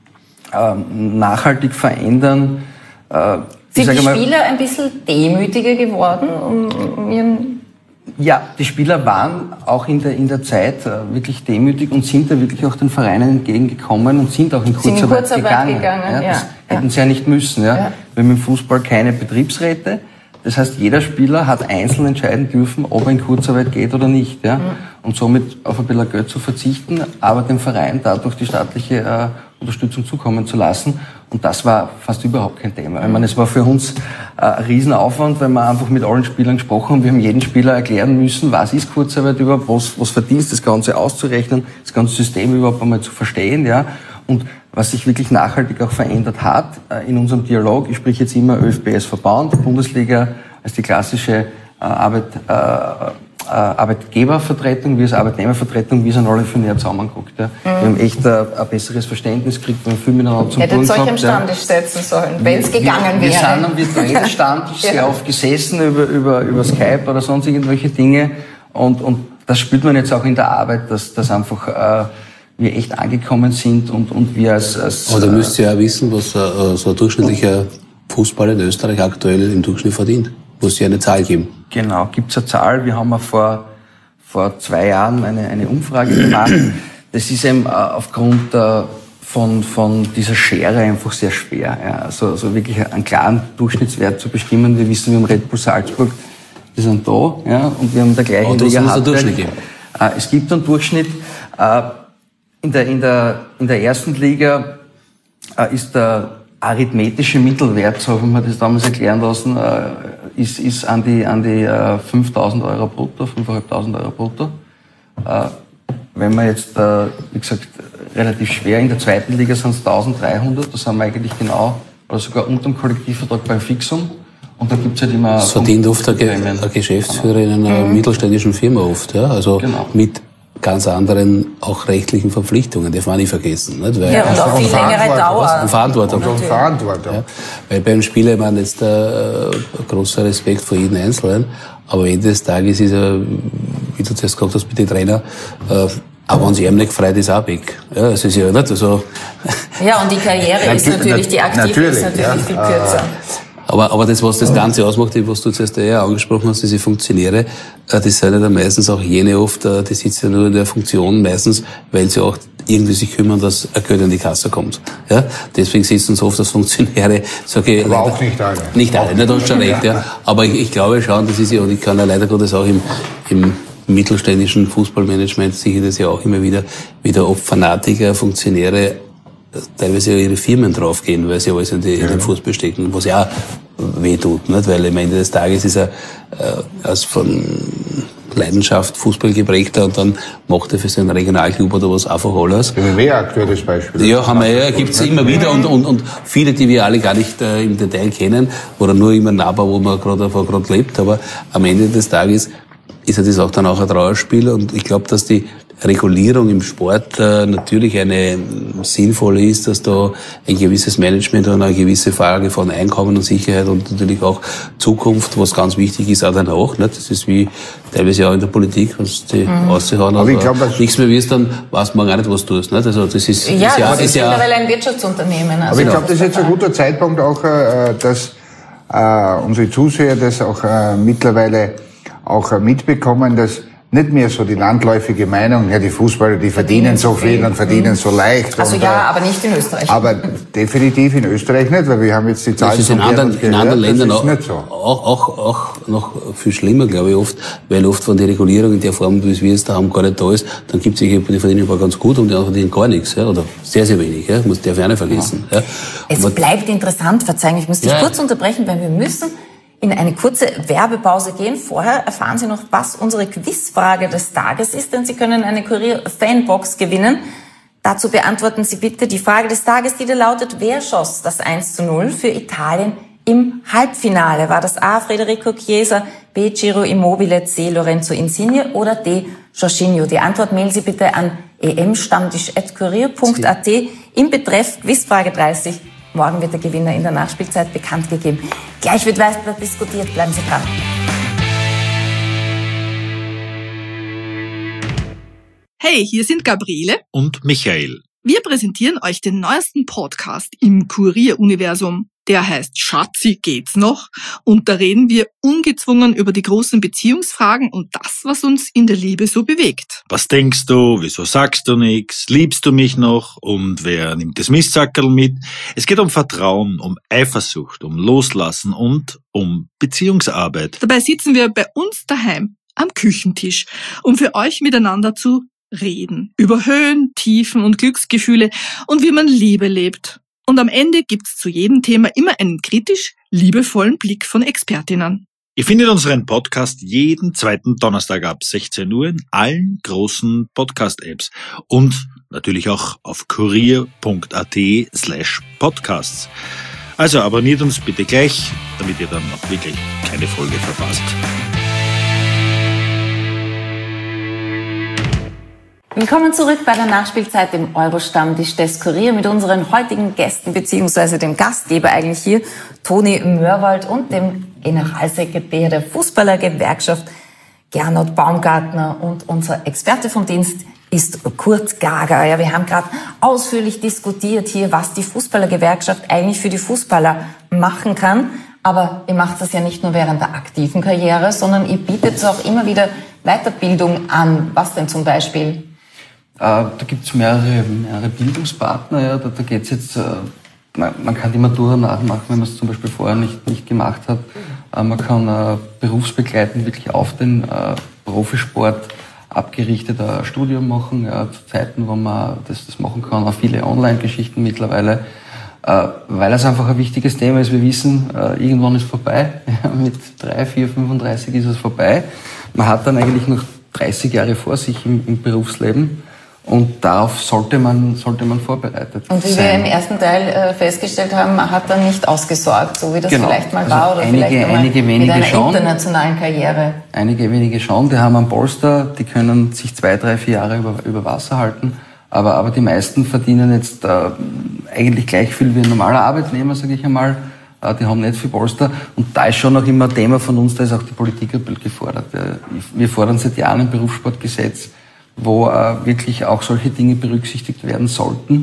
Ähm, nachhaltig verändern. Äh, Sind die mal, Spieler ein bisschen demütiger geworden? Um ihren ja, die Spieler waren auch in der, in der Zeit äh, wirklich demütig und sind da wirklich auch den Vereinen entgegengekommen und sind auch in Kurzarbeit, in Kurzarbeit gegangen. gegangen. Ja, ja, das ja. hätten sie ja nicht müssen. Ja. Ja. Wir haben im Fußball keine Betriebsräte. Das heißt, jeder Spieler hat einzeln entscheiden dürfen, ob er in Kurzarbeit geht oder nicht. Ja? Mhm. Und somit auf ein bisschen Geld zu verzichten, aber dem Verein dadurch die staatliche äh, Unterstützung zukommen zu lassen. Und das war fast überhaupt kein Thema. Ich meine, es war für uns äh, ein Riesenaufwand, weil wir einfach mit allen Spielern gesprochen haben. Wir haben jedem Spieler erklären müssen, was ist Kurzarbeit überhaupt, was, was verdienst, das Ganze auszurechnen, das ganze System überhaupt einmal zu verstehen. Ja? Und was sich wirklich nachhaltig auch verändert hat äh, in unserem Dialog, ich spreche jetzt immer ÖFB als Verband, Bundesliga als die klassische äh, Arbeit, äh, äh, Arbeitgebervertretung, wie als Arbeitnehmervertretung, wie sind alle für näher zusammengeguckt. Ja. Mhm. Wir haben echt äh, ein besseres Verständnis gekriegt, wir haben viel miteinander zum Hättet euch am Stammtisch setzen sollen, wenn es gegangen wir, wäre. Wir sind am virtuellen Stammtisch ja. sehr oft gesessen über, über, über Skype oder sonst irgendwelche Dinge und, und das spürt man jetzt auch in der Arbeit, dass, dass einfach äh, wir echt angekommen sind und, und wir als... als Aber da müsst ihr ja wissen, was äh, so ein durchschnittlicher Fußballer in Österreich aktuell im Durchschnitt verdient. Muss ja eine Zahl geben. Genau, gibt's eine Zahl. Wir haben ja vor, vor zwei Jahren eine, eine Umfrage gemacht. Das ist eben äh, aufgrund äh, von, von dieser Schere einfach sehr schwer. Ja. Also, also wirklich einen klaren Durchschnittswert zu bestimmen. Wir wissen, wir haben Red Bull Salzburg, die sind da, ja, und wir haben der gleichen Liga. Es einen Durchschnitt geben. Äh, es gibt einen Durchschnitt. Äh, in der, in der, in der ersten Liga äh, ist der arithmetische Mittelwert, so haben wir das damals erklären lassen, äh, ist, ist an die, an die äh, fünftausend Euro brutto, fünftausendfünfhundert Euro brutto. Äh, wenn man jetzt, äh, wie gesagt, relativ schwer, in der zweiten Liga sind es eintausenddreihundert, da sind wir eigentlich genau, oder sogar unter dem Kollektivvertrag beim Fixum. Und da gibt's halt immer... Das verdient oft ein, ein Geschäftsführer in einer mhm. mittelständischen Firma oft, ja, also genau. mit ganz anderen, auch rechtlichen Verpflichtungen, darf man nicht vergessen. Nicht? Weil ja, und auch viel längere Dauer. Und Verantwortung. Und Verantwortung. Ja, weil beim Spieler, ich meine, jetzt äh, großer Respekt vor jedem Einzelnen, aber am Ende des Tages ist er, wie du zuerst gesagt hast, mit den Trainer, äh, aber wenn sie ihm nicht gefreut ist, auch weg. Ja, das ist ja nicht so. Ja, und die Karriere ist natürlich, die aktive natürlich, ist natürlich ja. viel kürzer. Aber, aber das, was das Ganze ausmacht, was du zuerst eher angesprochen hast, diese Funktionäre, das sind ja dann meistens auch jene oft, die sitzen ja nur in der Funktion meistens, weil sie auch irgendwie sich kümmern, dass ein Geld in die Kasse kommt. Ja? Deswegen sitzen so oft als Funktionäre, sage ich, aber leider, auch nicht alle. Nicht alle, nicht, du hast schon recht, ja. Aber ich, ich glaube schon, das ist ja, und ich kann ja leider Gottes auch im, im mittelständischen Fußballmanagement sehe ich das ja auch immer wieder, wieder ob Fanatiker, Funktionäre teilweise ja ihre Firmen draufgehen, weil sie alles in, die, ja. in den Fußball stecken, was ja auch weh tut, nicht? Weil am Ende des Tages ist er äh, als von Leidenschaft Fußball geprägter und dann macht er für seinen Regionalclub oder was einfach alles. Das ist ein aktuelles Beispiel. Ja, haben wir ja, gibt's immer wieder und, und, und viele, die wir alle gar nicht äh, im Detail kennen oder nur immer nahbar, wo man gerade gerade lebt, aber am Ende des Tages ist ja das auch dann auch ein Trauerspiel und ich glaube, dass die Regulierung im Sport äh, natürlich eine sinnvolle ist, dass da ein gewisses Management und eine gewisse Frage von Einkommen und Sicherheit und natürlich auch Zukunft, was ganz wichtig ist, auch danach. Nicht? Das ist wie teilweise auch in der Politik, was die mhm. auszuhauen. Aber ich glaube, nichts mehr wirst, dann weißt du gar nicht, was du tust. Nicht? Also das ist, ja, ist ja, das ist, ist ja mittlerweile ein Wirtschaftsunternehmen. Also aber ich glaube, das ist jetzt ein guter Zeitpunkt auch, äh, dass äh, unsere Zuseher das auch äh, mittlerweile auch äh, mitbekommen, dass nicht mehr so die landläufige Meinung, ja, die Fußballer, die verdienen so viel und verdienen so leicht. Also und, ja, aber nicht in Österreich. Aber definitiv in Österreich nicht, weil wir haben jetzt die Zahlen. Das ist in anderen, in anderen Ländern auch, nicht so. auch, auch, auch noch viel schlimmer, glaube ich, oft, weil oft von der Regulierung in der Form, wie wir es da haben, gar nicht da ist, dann gibt es welche, die verdienen aber ganz gut und die anderen verdienen gar nichts, ja, oder sehr, sehr wenig, ja, muss darf ich auch nicht vergessen. Ja. Ja. Es aber bleibt interessant, verzeihen, ich muss dich ja. kurz unterbrechen, weil wir müssen in eine kurze Werbepause gehen. Vorher erfahren Sie noch, was unsere Quizfrage des Tages ist, denn Sie können eine Kurier-Fanbox gewinnen. Dazu beantworten Sie bitte die Frage des Tages, die da lautet: Wer schoss das eins zu null für Italien im Halbfinale? War das A. Federico Chiesa, B. Ciro Immobile, C. Lorenzo Insigne oder D. Jorginho? Die Antwort mailen Sie bitte an e m stammtisch at kurier punkt a t im Betreff Quizfrage dreißig. Morgen wird der Gewinner in der Nachspielzeit bekannt gegeben. Gleich wird weiter diskutiert. Bleiben Sie dran. Hey, hier sind Gabriele und Michael. Wir präsentieren euch den neuesten Podcast im Kurier-Universum. Der heißt Schatzi, geht's noch? Und da reden wir ungezwungen über die großen Beziehungsfragen und das, was uns in der Liebe so bewegt. Was denkst du? Wieso sagst du nichts? Liebst du mich noch? Und wer nimmt das Mistsackerl mit? Es geht um Vertrauen, um Eifersucht, um Loslassen und um Beziehungsarbeit. Dabei sitzen wir bei uns daheim am Küchentisch, um für euch miteinander zu reden. Über Höhen, Tiefen und Glücksgefühle und wie man Liebe lebt. Und am Ende gibt's zu jedem Thema immer einen kritisch liebevollen Blick von Expertinnen. Ihr findet unseren Podcast jeden zweiten Donnerstag ab sechzehn Uhr in allen großen Podcast-Apps und natürlich auch auf kurier punkt a t slash podcasts. Also abonniert uns bitte gleich, damit ihr dann auch wirklich keine Folge verpasst. Willkommen zurück bei der Nachspielzeit im Euro-Stammtisch des Kurier mit unseren heutigen Gästen beziehungsweise dem Gastgeber eigentlich hier, Toni Mörwald, und dem Generalsekretär der Fußballergewerkschaft, Gernot Baumgartner, und unser Experte vom Dienst ist Kurt Gager. Ja, wir haben gerade ausführlich diskutiert hier, was die Fußballergewerkschaft eigentlich für die Fußballer machen kann. Aber ihr macht das ja nicht nur während der aktiven Karriere, sondern ihr bietet auch immer wieder Weiterbildung an. Was denn zum Beispiel? Da gibt's mehrere, mehrere Bildungspartner. Ja. Da, da geht's jetzt, man, man kann die Matura nachmachen, wenn man es zum Beispiel vorher nicht, nicht gemacht hat. Man kann äh, berufsbegleitend wirklich auf den äh, Profisport abgerichtet ein Studium machen, ja, zu Zeiten, wo man das, das machen kann. Auch viele Online-Geschichten mittlerweile, äh, weil es einfach ein wichtiges Thema ist. Wir wissen, äh, irgendwann ist vorbei. Ja, mit drei, vier, fünfunddreißig ist es vorbei. Man hat dann eigentlich noch dreißig Jahre vor sich im, im Berufsleben. Und darauf sollte man, sollte man vorbereitet sein. Und wie sein. wir im ersten Teil äh, festgestellt haben, hat er nicht ausgesorgt, so wie das genau. vielleicht mal also war, oder einige, vielleicht einige mit wenige einer schon. internationalen Karriere. Einige wenige schon, die haben einen Polster, die können sich zwei, drei, vier Jahre über, über Wasser halten. Aber, aber die meisten verdienen jetzt äh, eigentlich gleich viel wie ein normaler Arbeitnehmer, sage ich einmal. Äh, die haben nicht viel Polster. Und da ist schon noch immer ein Thema von uns, da ist auch die Politik gefordert. Äh, wir fordern seit Jahren ein Berufssportgesetz, wo äh, wirklich auch solche Dinge berücksichtigt werden sollten,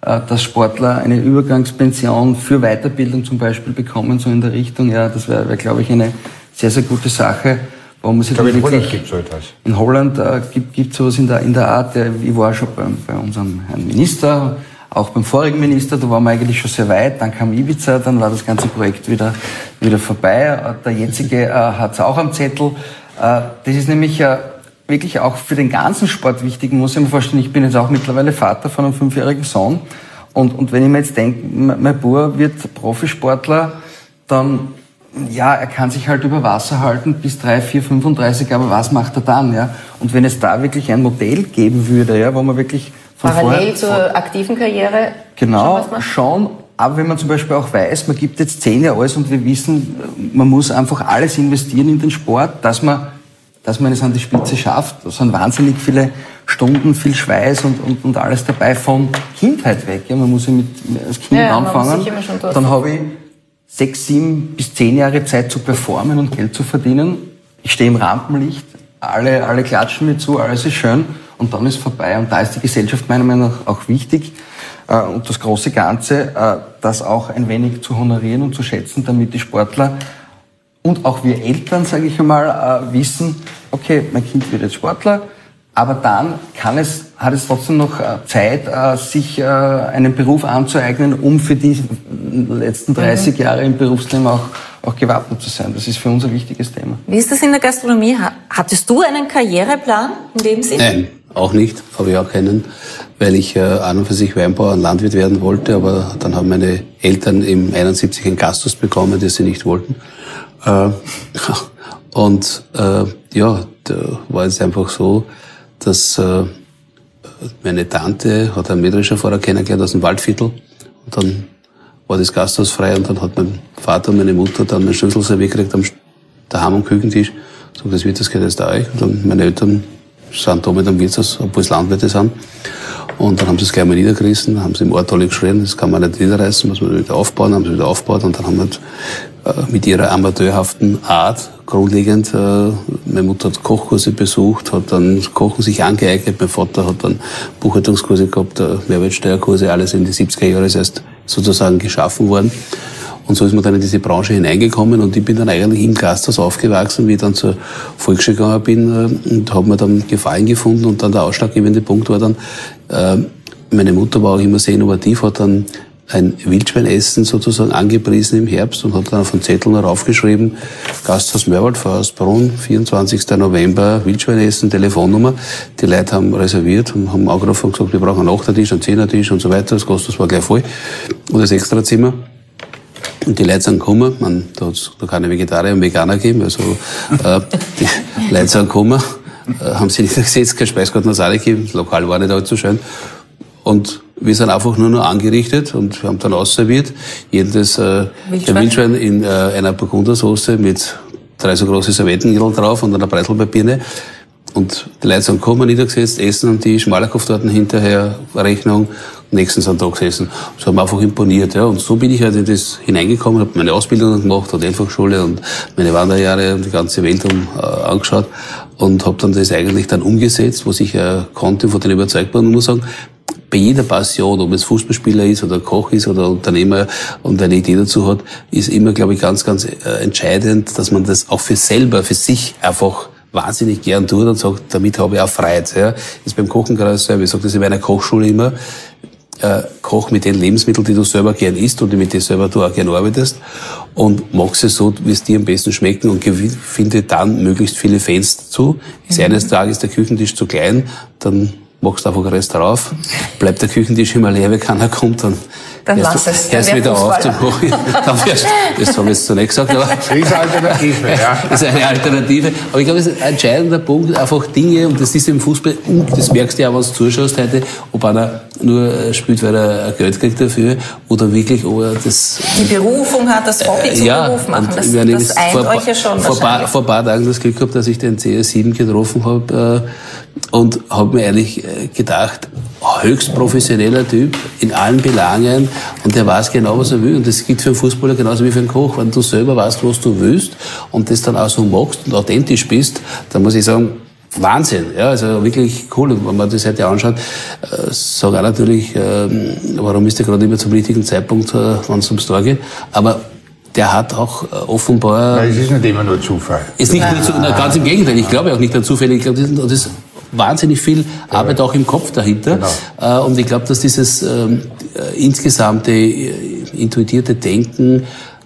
dass Sportler eine Übergangspension für Weiterbildung zum Beispiel bekommen, so in der Richtung. Ja, das wäre, wär, glaube ich, eine sehr, sehr gute Sache. Wo man sich ich glaube, in Holland gibt es so etwas. In Holland äh, gibt es sowas in der, in der Art. Der, ich war schon bei, bei unserem Herrn Minister, auch beim vorigen Minister, da waren wir eigentlich schon sehr weit. Dann kam Ibiza, dann war das ganze Projekt wieder, wieder vorbei. Der jetzige äh, hat es auch am Zettel. Äh, das ist nämlich äh, wirklich auch für den ganzen Sport wichtig. Man muss sich mal vorstellen, ich bin jetzt auch mittlerweile Vater von einem fünfjährigen Sohn. Und, und wenn ich mir jetzt denke, mein Bub wird Profisportler, dann, ja, er kann sich halt über Wasser halten bis drei, vier, fünfunddreißig, aber was macht er dann, ja? Und wenn es da wirklich ein Modell geben würde, ja, wo man wirklich von parallel vorher, zur aktiven Karriere genau, schon, schon, aber wenn man zum Beispiel auch weiß, man gibt jetzt zehn Jahre alles und wir wissen, man muss einfach alles investieren in den Sport, dass man dass man es an die Spitze schafft. Da sind wahnsinnig viele Stunden, viel Schweiß und, und, und alles dabei von Kindheit weg. Ja, man muss ja mit, als Kind ja, anfangen. Dann habe ich sechs, sieben bis zehn Jahre Zeit zu performen und Geld zu verdienen. Ich stehe im Rampenlicht, alle, alle klatschen mir zu, alles ist schön und dann ist vorbei. Und da ist die Gesellschaft meiner Meinung nach auch wichtig äh, und das große Ganze, äh, das auch ein wenig zu honorieren und zu schätzen, damit die Sportler und auch wir Eltern, sage ich einmal, äh, wissen, okay, mein Kind wird jetzt Sportler, aber dann kann es, hat es trotzdem noch äh, Zeit, äh, sich äh, einen Beruf anzueignen, um für die letzten dreißig mhm. Jahre im Berufsleben auch, auch gewappnet zu sein. Das ist für uns ein wichtiges Thema. Wie ist das in der Gastronomie? Hattest du einen Karriereplan in dem Sinne? Nein, auch nicht. Habe ich auch keinen, weil ich äh, an und für sich Weinbauer und Landwirt werden wollte, aber dann haben meine Eltern im einundsiebzig ein Gasthaus bekommen, das sie nicht wollten. Äh, und äh, ja, da war es einfach so, dass äh, meine Tante hat einen Mähdrescherfahrer kennengelernt aus dem Waldviertel und dann war das Gasthaus frei und dann hat mein Vater und meine Mutter dann einen Schlüssel serviert gekriegt am daheim am Küchentisch. So, das wird das gehört jetzt da euch. Und dann meine Eltern sind da mit am Wirtshaus, obwohl es Landwirte sind. Und dann haben sie es gleich mal niedergerissen, haben sie im Ort alle geschrien, das kann man nicht niederreißen, muss man wieder aufbauen, haben sie wieder aufgebaut und dann haben wir äh, mit ihrer amateurhaften Art grundlegend, äh, meine Mutter hat Kochkurse besucht, hat dann Kochen sich angeeignet, mein Vater hat dann Buchhaltungskurse gehabt, äh, Mehrwertsteuerkurse, alles in die siebziger Jahre ist erst sozusagen geschaffen worden. Und so ist man dann in diese Branche hineingekommen und ich bin dann eigentlich im Gasthaus aufgewachsen, wie ich dann zur Volksschule gegangen bin und habe mir dann Gefallen gefunden und dann der ausschlaggebende Punkt war dann, äh, meine Mutter war auch immer sehr innovativ, hat dann ein Wildschweinessen sozusagen angepriesen im Herbst und hat dann auf einen Zettel raufgeschrieben, Gasthaus Mörwald, Forstbrunn, vierundzwanzigster November, Wildschweinessen, Telefonnummer. Die Leute haben reserviert und haben angerufen und gesagt, wir brauchen einen Achtertisch, einen Zehnertisch und so weiter. Das Gasthaus war gleich voll. Und das Extrazimmer. Und die Leute sind gekommen, man, da hat es da keine Vegetarier und Veganer gegeben, also äh, die Leute sind gekommen, äh, haben sich niedergesetzt, kein Speisgarten hat es auch nicht gegeben, das Lokal war nicht allzu schön. Und wir sind einfach nur noch angerichtet und wir haben dann ausserviert. Jedes äh, der Wildschwein in äh, einer Burgundersoße mit drei so große Servettengirdel drauf und einer Breitelpapierne. Und die Leute sind gekommen, niedergesetzt, essen am Tisch, Malerkopftorten hinterher, Rechnung, nächsten sind da gesessen. Das hat mir einfach imponiert, ja. Und so bin ich halt in das hineingekommen, habe meine Ausbildung gemacht, Hotelfachschule und meine Wanderjahre und die ganze Welt um, äh, angeschaut und habe dann das eigentlich dann umgesetzt, was ich äh, konnte, von denen überzeugt war. Und muss sagen, bei jeder Passion, ob es Fußballspieler ist oder Koch ist oder Unternehmer und eine Idee dazu hat, ist immer, glaube ich, ganz, ganz äh, entscheidend, dass man das auch für selber, für sich einfach wahnsinnig gern tut und sagt, damit habe ich auch Freude. Ja. Ist beim Kochen gerade so, ich sage das in meiner Kochschule immer, äh, koch mit den Lebensmitteln, die du selber gern isst und mit denen selber du auch gern arbeitest und machst es so, wie es dir am besten schmecken und finde dann möglichst viele Fans dazu. Ist mhm. eines Tages der Küchentisch zu klein, dann machst du einfach den Rest drauf, bleibt der Küchentisch immer leer, wenn keiner kommt, dann Dann lass es. Hörst du wieder auf, dann mach ich, dann fährst, das habe ich jetzt so nicht gesagt, aber. Das ist eine Alternative, ja. Das ist eine Alternative. Aber ich glaube, es ist ein entscheidender Punkt, einfach Dinge, und das ist im Fußball, und das merkst du ja auch, wenn du zuschaust heute, ob einer nur spielt, weil er Geld kriegt dafür, oder wirklich, ob er das. Die Berufung hat, das Hobby äh, zum ja, Beruf machen, das, das, das eint vor, euch ja schon vor paar, vor ein paar Tagen das Glück gehabt, dass ich den C R sieben getroffen habe, äh, und habe mir eigentlich gedacht, höchst professioneller Typ in allen Belangen und der weiß genau, was er will. Und das gilt für einen Fußballer genauso wie für einen Koch. Wenn du selber weißt, was du willst und das dann auch so magst und authentisch bist, dann muss ich sagen, Wahnsinn, ja, also wirklich cool. Und wenn man das heute anschaut, äh, sage auch natürlich, äh, warum ist der gerade immer zum richtigen Zeitpunkt, äh, wenn es ums Tor geht. Aber der hat auch äh, offenbar... Nein, es ist nicht immer nur Zufall. Ist nicht nur Zufall, ganz im Gegenteil. Ich glaube auch nicht an Zufälle. Ich glaube, das, das ist wahnsinnig viel Arbeit auch im Kopf dahinter. Genau. Äh, und ich glaube, dass dieses ähm, äh, insgesamte äh, intuitierte Denken,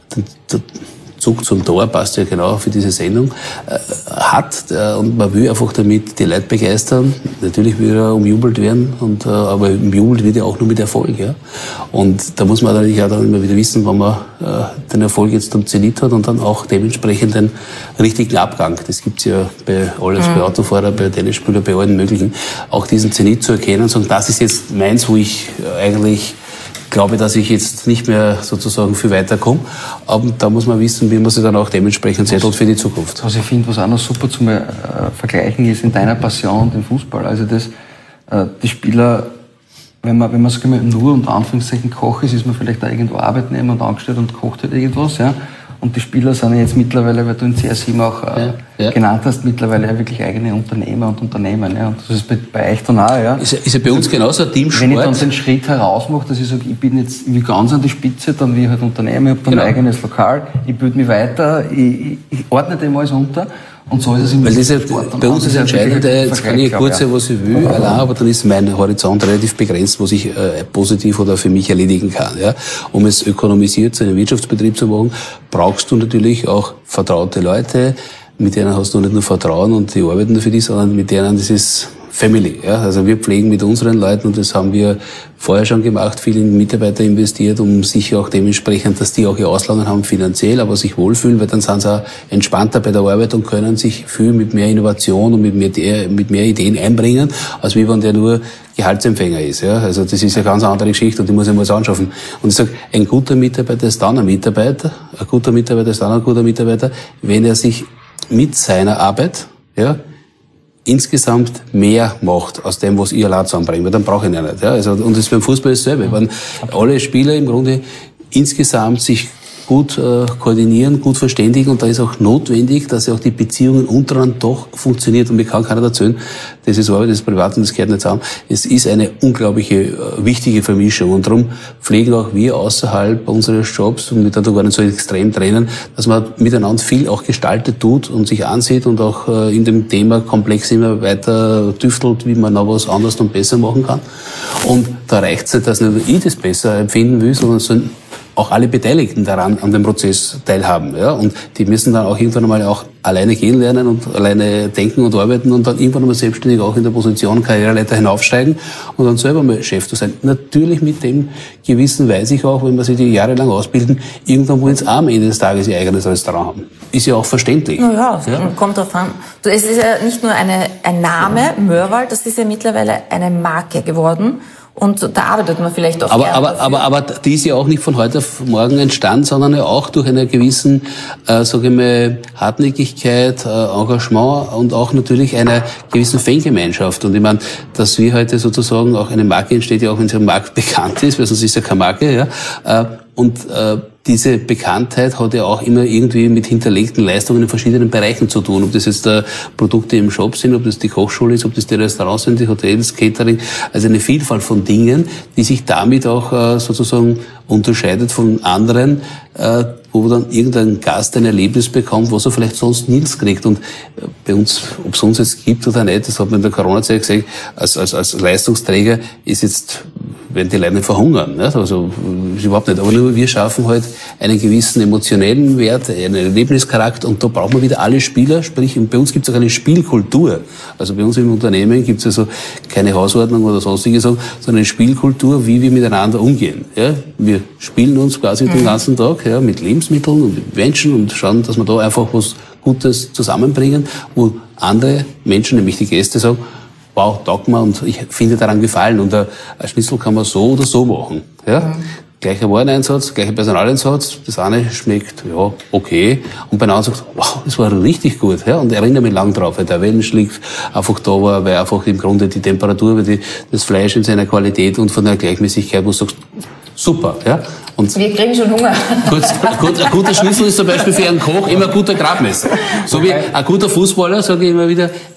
der Zug zum Tor passt ja genau für diese Sendung, äh, hat äh, und man will einfach damit die Leute begeistern. Natürlich will er umjubelt werden, und, äh, aber umjubelt wird ja auch nur mit Erfolg. Ja? Und da muss man natürlich auch dann immer wieder wissen, wenn man äh, den Erfolg jetzt am Zenit hat und dann auch dementsprechend den richtigen Abgang. Das gibt's ja bei alles, mhm. bei Autofahrer, bei Tennisspielern, bei allen möglichen, auch diesen Zenit zu erkennen und sagen, das ist jetzt meins, wo ich äh, eigentlich glaube, dass ich jetzt nicht mehr sozusagen viel weiterkomme. Aber da muss man wissen, wie man sich dann auch dementsprechend settelt für die Zukunft. Was ich finde, was auch noch super zu äh, vergleichen ist in deiner Passion, den Fußball. Also das, äh, die Spieler, wenn man, wenn man sogar nur unter Anführungszeichen Koch ist, ist man vielleicht da irgendwo Arbeitnehmer und angestellt und kocht halt irgendwas, ja. Und die Spieler sind ja jetzt mittlerweile, weil du in C R sieben auch äh, ja, ja. genannt hast, mittlerweile ja wirklich eigene Unternehmer und Unternehmen. Ja. Und das ist bei, bei euch dann auch. Ja. Ist, ist ja bei uns also, genauso ein Teamsport. Wenn ich dann den Schritt heraus mache, dass ich sage, ich bin jetzt wie ganz an die Spitze, dann wie ich halt Unternehmer, ich habe dann genau. ein eigenes Lokal, ich bilde mich weiter, ich, ich, ich ordne dem alles unter. Und so ist es im Weil das Sport. Bei uns ist entscheidend, jetzt kann ich kurz sagen, was ich will, allein, aber dann ist mein Horizont relativ begrenzt, was ich äh, positiv oder für mich erledigen kann. Ja. Um es ökonomisiert zu einem Wirtschaftsbetrieb zu machen, brauchst du natürlich auch vertraute Leute, mit denen hast du nicht nur Vertrauen und die arbeiten nur für dich, sondern mit denen, das ist Family. Ja. Also wir pflegen mit unseren Leuten, und das haben wir vorher schon gemacht, viel in Mitarbeiter investiert, um sich auch dementsprechend, dass die auch ihr Auslagen haben finanziell, aber sich wohlfühlen, weil dann sind sie auch entspannter bei der Arbeit und können sich viel mit mehr Innovation und mit mehr, mit mehr Ideen einbringen, als wie wenn der nur Gehaltsempfänger ist. Ja. Also das ist eine ganz andere Geschichte, und die muss ich mal anschaffen. Und ich sage, ein guter Mitarbeiter ist dann ein Mitarbeiter, ein guter Mitarbeiter ist dann ein guter Mitarbeiter, wenn er sich mit seiner Arbeit, ja, insgesamt mehr macht aus dem, was ich allein zusammenbringe, weil dann brauche ich ihn ja nicht. Ja. Also, und das ist beim Fußball dasselbe. Wenn alle Spieler im Grunde insgesamt sich gut äh, koordinieren, gut verständigen, und da ist auch notwendig, dass auch die Beziehungen untereinander doch funktioniert, und mir kann keiner erzählen, das ist Arbeit, das ist privat und das gehört nicht zusammen. Es ist eine unglaubliche, äh, wichtige Vermischung, und darum pflegen auch wir außerhalb unseres Jobs, und mit da gar nicht so extrem trennen, dass man miteinander viel auch gestaltet tut und sich ansieht und auch äh, in dem Thema komplex immer weiter tüftelt, wie man noch was anderes und besser machen kann. Und da reicht es nicht, dass nicht nur ich das besser empfinden will, sondern so auch alle Beteiligten daran an dem Prozess teilhaben. Ja? Und die müssen dann auch irgendwann einmal auch alleine gehen lernen und alleine denken und arbeiten und dann irgendwann einmal selbstständig auch in der Position Karriereleiter hinaufsteigen und dann selber mal Chef zu sein. Natürlich mit dem Gewissen weiß ich auch, wenn man sich die jahrelang ausbilden, irgendwann wollen sie auch am Ende des Tages ihr eigenes Restaurant haben. Ist ja auch verständlich. Ja, ja, kommt drauf an. Du, es ist ja nicht nur eine, ein Name, Mörwald, das ist ja mittlerweile eine Marke geworden. Und da arbeitet man vielleicht auch aber, aber, aber, aber die ist ja auch nicht von heute auf morgen entstanden, sondern ja auch durch eine gewissen, äh, sage ich mal, Hartnäckigkeit, äh, Engagement und auch natürlich einer gewissen Fangemeinschaft. Und ich meine, dass wir heute sozusagen auch eine Marke entsteht, ja auch wenn sie am Markt bekannt ist, weil sonst ist ja keine Marke, ja. Äh, und äh, diese Bekanntheit hat ja auch immer irgendwie mit hinterlegten Leistungen in verschiedenen Bereichen zu tun. Ob das jetzt äh, Produkte im Shop sind, ob das die Kochschule ist, ob das die Restaurants sind, die Hotels, Catering. Also eine Vielfalt von Dingen, die sich damit auch äh, sozusagen unterscheidet von anderen, äh, wo dann irgendein Gast ein Erlebnis bekommt, was er vielleicht sonst nirgends kriegt. Und äh, bei uns, ob es uns jetzt gibt oder nicht, das hat man in der Corona-Zeit gesagt, als, als, als Leistungsträger ist jetzt, werden die Leute nicht verhungern. Nicht? Also ist überhaupt nicht. Aber nur wir schaffen halt einen gewissen emotionellen Wert, einen Erlebnischarakter, und da braucht man wieder alle Spieler. Sprich, bei uns gibt es auch eine Spielkultur. Also bei uns im Unternehmen gibt es also keine Hausordnung oder sonstiges, sondern eine Spielkultur, wie wir miteinander umgehen. Ja? Wir spielen uns quasi mhm. den ganzen Tag, ja, mit Lebensmitteln und mit Menschen und schauen, dass wir da einfach was Gutes zusammenbringen, wo andere Menschen, nämlich die Gäste, sagen, wow, taugt mir und ich finde daran Gefallen. Und ein Schnitzel kann man so oder so machen. Ja? Mhm. Gleicher Wareneinsatz, gleicher Personaleinsatz. Das eine schmeckt, ja, okay. Und bei einem anderen sagt, wow, das war richtig gut. Ja? Und ich erinnere mich lang drauf, weil der Wellenschlick einfach da war, weil einfach im Grunde die Temperatur, weil die, das Fleisch in seiner Qualität und von der Gleichmäßigkeit, wo du sagst, super. Ja? Und wir kriegen schon Hunger. Gut, gut, ein guter Schnitzel ist zum Beispiel für einen Koch immer ein guter Gradmesser. So wie ein guter Fußballer, sage ich immer wieder,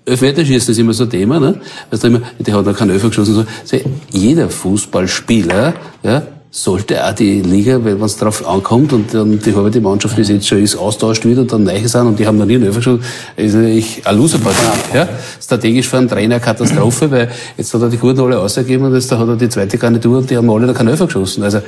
Elfmeterschießen ist immer so ein Thema, ne? Also immer, der hat noch keinen Elfer geschossen. So. Also jeder Fußballspieler, ja, sollte auch die Liga, wenn es drauf ankommt und dann die halbe Mannschaft, die jetzt schon ist, austauscht wird und dann neu sind und die haben noch nie einen Elfer geschossen, ist natürlich ein Loserpartie. Ja? Strategisch für einen Trainer eine Katastrophe, weil jetzt hat er die Guten alle ausgegeben und jetzt hat er die zweite Garnitur und die haben alle noch keinen Elfer geschossen. Also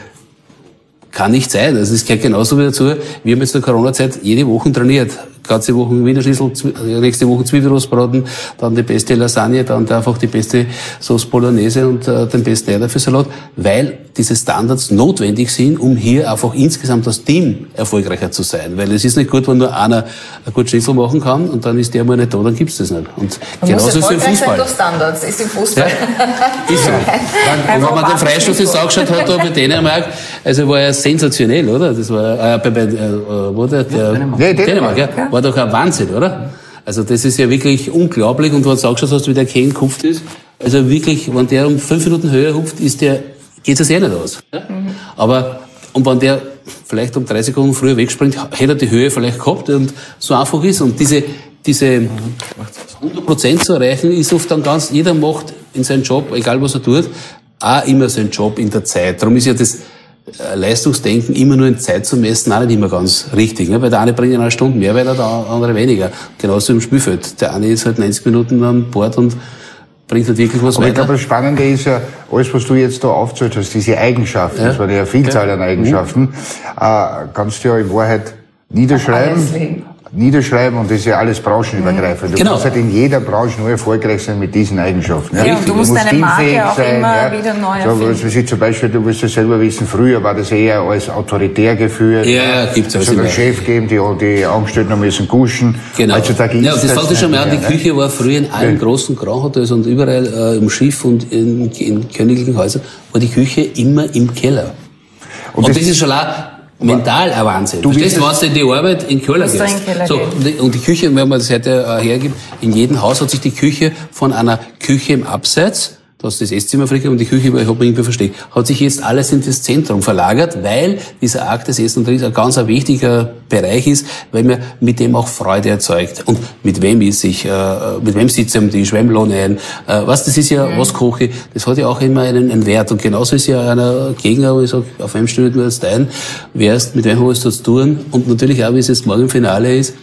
kann nicht sein. Also es gehört genauso wieder dazu. Wir haben jetzt in der Corona-Zeit jede Woche trainiert. Ganze Woche Wiener Schnitzel, nächste Woche Zwiebelrostbraten, dann die beste Lasagne, dann einfach die beste Sauce Bolognese und äh, den besten Erdäpfelsalat, weil diese Standards notwendig sind, um hier einfach insgesamt als Team erfolgreicher zu sein. Weil es ist nicht gut, wenn nur einer ein gutes Schnitzel machen kann und dann ist der mal nicht da, dann gibt's das nicht. Und man genauso muss ist es im Fußball. sein durch Standards, ist im Fußball. Ja, ist so. Und wenn man den Freistoß jetzt angeschaut hat, da bei Dänemark, also war ja sensationell, oder? Das war, äh, bei, bei, äh, wo der, der Dänemark, nee, Dänemark, ja. War doch ein Wahnsinn, oder? Also das ist ja wirklich unglaublich. Und wenn du auch schon hast, wie der Kane gehupft ist, also wirklich, wenn der um fünf Minuten höher hupft, ist der, geht es eh nicht aus. Ja? Mhm. Aber, und wenn der vielleicht um drei Sekunden früher wegspringt, hätte er die Höhe vielleicht gehabt und so einfach ist. Und diese, diese hundert Prozent zu erreichen, ist oft dann ganz, jeder macht in seinem Job, egal was er tut, auch immer seinen Job in der Zeit. Darum ist ja das Leistungsdenken immer nur in Zeit zu messen auch nicht immer ganz richtig, ne? Weil der eine bringt eine Stunde mehr, weil er der andere weniger. Genauso im Spielfeld. Der eine ist halt neunzig Minuten an Bord und bringt halt wirklich was Aber weiter. ich glaube, das Spannende ist ja, alles, was du jetzt da aufgezählt hast, diese Eigenschaften, ja. Das war ja eine Vielzahl ja. an Eigenschaften, äh, kannst du ja in Wahrheit niederschreiben. niederschreiben und das ist ja alles branchenübergreifend. Du genau. musst halt in jeder Branche nur erfolgreich sein mit diesen Eigenschaften. Ja, ja und du musst, du musst deine Marke auch sein, immer ja. wieder neu erfinden. So, was zum Beispiel, du wirst ja selber wissen, früher war das eher als autoritär geführt. Ja, gibt's also. Es soll einen Chef geben, die, die Angestellten müssen kuschen. Genau. Heutzutage ja, das, das fängt ja schon mal an. Die ne? Küche war früher in allen ja. großen Krankenhäusern und überall äh, im Schiff und in, in königlichen Häusern war die Küche immer im Keller. Und, und das, das ist schon auch mental ein Wahnsinn. Du verstehst, wenn du in die Arbeit in den Keller gehst. So, und die Küche, wenn man das heute äh, hergibt, in jedem Haus hat sich die Küche von einer Küche im Abseits, da hast du das Esszimmer früher und die Küche, ich habe mich irgendwie versteckt, hat sich jetzt alles in das Zentrum verlagert, weil dieser Akt des Essen und Trinkens ein ganz ein wichtiger Bereich ist, weil man mit dem auch Freude erzeugt. Und mit wem ist ich, äh, mit wem sitze ich am Tisch, wem lohne ein, äh, was, das ist ja, mhm. was koche, das hat ja auch immer einen, einen Wert. Und genauso ist ja einer Gegner, wo ich sage, auf wem stellt man jetzt ein, wer ist, mit wem hast du zu tun? Und natürlich auch, wie es jetzt morgen im Finale ist,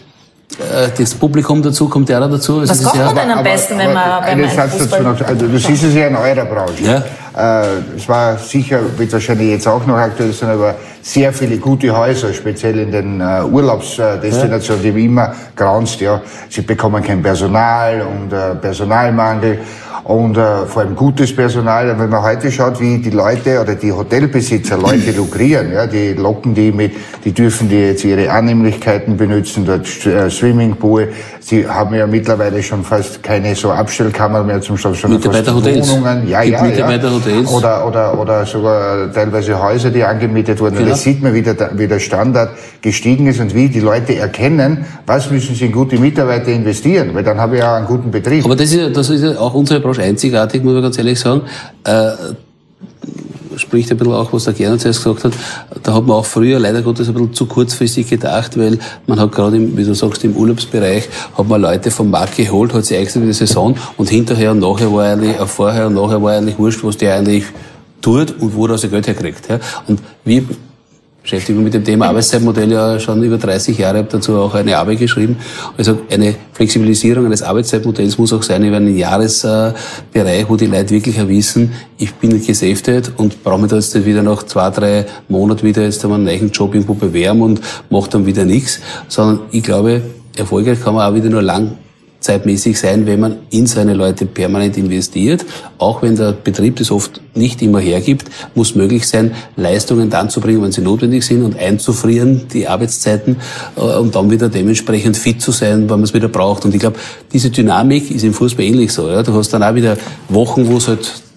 das Publikum dazu, kommt ja auch dazu. Was also kocht man denn am aber, besten, aber, wenn man einen Satz dazu noch, also du siehst es ja in eurer Branche. Ja. Äh, es war sicher, wird wahrscheinlich jetzt auch noch aktuell sein, aber sehr viele gute Häuser, speziell in den äh, Urlaubsdestinationen, ja. die immer graunst, ja, sie bekommen kein Personal und äh, Personalmangel. Und äh, vor allem gutes Personal. Und wenn man heute schaut, wie die Leute oder die Hotelbesitzer Leute lukrieren, ja, die locken die mit, die dürfen die jetzt ihre Annehmlichkeiten benutzen, dort äh, Swimmingpool. Sie haben ja mittlerweile schon fast keine so Abstellkammer mehr zum Schluss, sondern fast Wohnungen. Ja, ja, ja. Oder, oder, oder sogar teilweise Häuser, die angemietet wurden. Genau. Und das sieht man, wie der, wie der Standard gestiegen ist und wie die Leute erkennen, was müssen sie in gute Mitarbeiter investieren, weil dann habe ich ja einen guten Betrieb. Aber das ist ja, das ist ja auch unsere Branche einzigartig, muss man ganz ehrlich sagen. Äh, spricht ein bisschen auch, was der Gernot zuerst gesagt hat. Da hat man auch früher leider Gottes ein bisschen zu kurzfristig gedacht, weil man hat gerade, im, wie du sagst, im Urlaubsbereich hat man Leute vom Markt geholt, hat sie eingestellt in die Saison und hinterher und nachher war eigentlich, auch vorher und nachher war eigentlich wurscht, was der eigentlich tut und wo er sein Geld herkriegt. Ja. Und wir beschäftigen uns mit dem Thema Arbeitszeitmodell ja schon über dreißig Jahre, habe dazu auch eine Arbeit geschrieben. Also eine Flexibilisierung eines Arbeitszeitmodells muss auch sein über einen Jahresbereich, wo die Leute wirklich wissen, ich bin gesaftet und brauche mich da jetzt wieder nach zwei, drei Monaten wieder jetzt einen neuen Job irgendwo bewerben und mache dann wieder nichts, sondern ich glaube, erfolgreich kann man auch wieder nur lang zeitmäßig sein, wenn man in seine Leute permanent investiert. Auch wenn der Betrieb das oft nicht immer hergibt, muss möglich sein, Leistungen dann zu bringen, wenn sie notwendig sind und einzufrieren, die Arbeitszeiten, um dann wieder dementsprechend fit zu sein, wenn man es wieder braucht. Und ich glaube, diese Dynamik ist im Fußball ähnlich so. Ja? Du hast dann auch wieder Wochen, wo es halt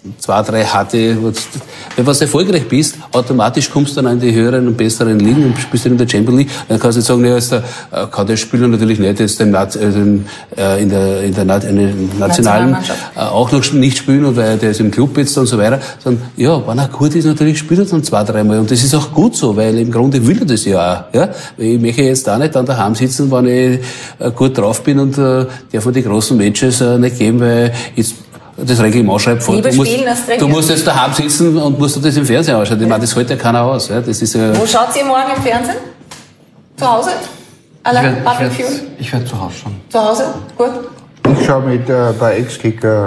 zwei, drei harte, wenn du erfolgreich bist, automatisch kommst du dann in die höheren und besseren Ligen und spielst in der Champions League. Dann kannst du nicht sagen, ja, jetzt, äh, kann der Spieler natürlich nicht jetzt im, äh, in der, in der nationalen äh, auch noch nicht spielen, und weil der ist im Club jetzt und so weiter. Sondern, ja, wenn er gut ist, natürlich spielt er dann zwei, dreimal. Und das ist auch gut so, weil im Grunde will er das ja auch. Ja? Ich möchte jetzt auch nicht dann daheim sitzen, wenn ich äh, gut drauf bin, und äh, darf mir die großen Matches äh, nicht geben, weil jetzt das Reglement schreibt vor. Du musst, du musst jetzt daheim sitzen und musst dir das im Fernsehen anschauen. Ich meine, das hält ja keiner aus. Ja? Das ist ja. Wo schaut ihr morgen im Fernsehen? Zu Hause? Allein ich werde werd zu Hause schauen. Zu Hause? Gut. Ich schaue mit äh, bei Ex-Kicker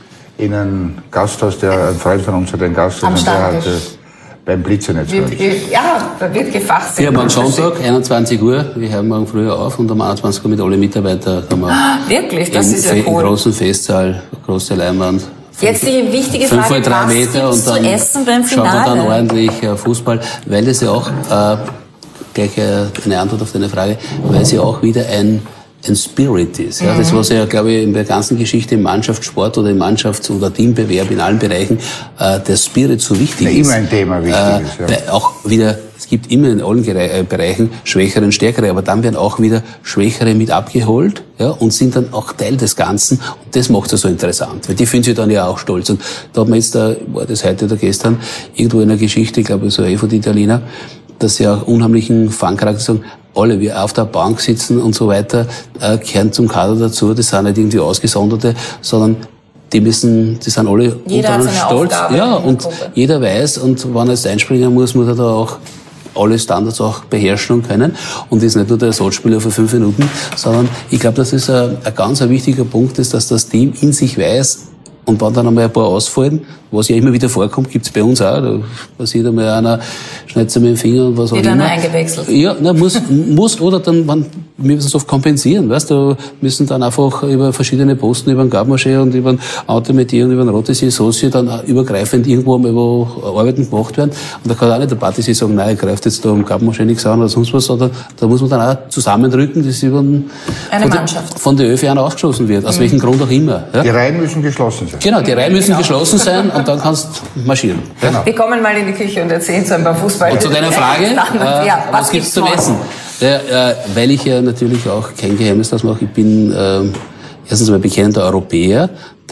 in ein Gasthaus, der ein Freund von uns hat einen Gasthaus, und der hat äh, beim Blitzenetz. Ja, da wird gefachsimpelt. Wir haben am Sonntag, einundzwanzig Uhr, wir hören morgen früher auf, und um einundzwanzig Uhr mit allen Mitarbeitern haben wir ah, wirklich? Das ist ja cool. Im großen Festsaal, große Leinwand. Jetzt die wichtige Frage, fünf mal drei Meter, und dann zu essen beim Finale? Schauen wir dann ordentlich äh, Fußball, weil das ja auch, äh, gleich äh, eine Antwort auf deine Frage, weil es ja auch wieder ein ein Spirit ist. Ja, das, was ja, glaube ich, in der ganzen Geschichte im Mannschaftssport oder im Mannschafts- oder Teambewerb in allen Bereichen äh, der Spirit so wichtig ja, ist. Immer ein Thema wichtig äh, ist. Ja. Weil auch wieder, es gibt immer in allen Gere- Bereichen Schwächere und Stärkere, aber dann werden auch wieder Schwächere mit abgeholt, ja, und sind dann auch Teil des Ganzen, und das macht es so interessant, weil die fühlen sich dann ja auch stolz. Und da hat man jetzt, da, war das heute oder gestern, irgendwo in der Geschichte, ich glaube, so eh von den Italienern, dass sie auch unheimlichen Fun-Charakter sagen, alle, wir auf der Bank sitzen und so weiter, äh, gehören zum Kader dazu. Das sind nicht irgendwie Ausgesonderte, sondern die müssen, die sind alle jeder unter stolz. Ja, und Gruppe. Jeder weiß, und wenn er jetzt einspringen muss, muss er da auch alle Standards auch beherrschen und können. Und das ist nicht nur der Ersatzspieler für fünf Minuten, sondern ich glaube, dass das ein, ein ganz ein wichtiger Punkt ist, dass das Team in sich weiß, und wenn dann einmal ein paar ausfallen, was ja immer wieder vorkommt, gibt's bei uns auch, da passiert einmal einer, schneidet sich mit dem Finger und was auch immer. Wird einer eingewechselt. Ja, na, muss, muss, oder dann, man, wir müssen es oft kompensieren, weißt du, müssen dann einfach über verschiedene Posten, über den Gabmaché und über den Autometier und über den Rotissi Soci dann übergreifend irgendwo einmal wo Arbeiten gemacht werden. Und da kann auch nicht der Partissi sagen, nein, er greift jetzt da am Gabmaché nichts an oder sonst was, sondern da muss man dann auch zusammendrücken, dass über den, eine von, Mannschaft. Der, von der Ö F einer ausgeschossen wird, aus mhm. welchem Grund auch immer. Ja? Die Reihen müssen geschlossen sein. Genau, die Reihen müssen genau. geschlossen sein, und dann kannst du marschieren. Genau. Wir kommen mal in die Küche und erzählen so ein paar Fußball. Und zu deiner Frage, äh, ja, was, was gibt's zum Essen? Ja, äh, weil ich ja natürlich auch kein Geheimnis das mache, ich bin äh, erstens mal bekennender Europäer,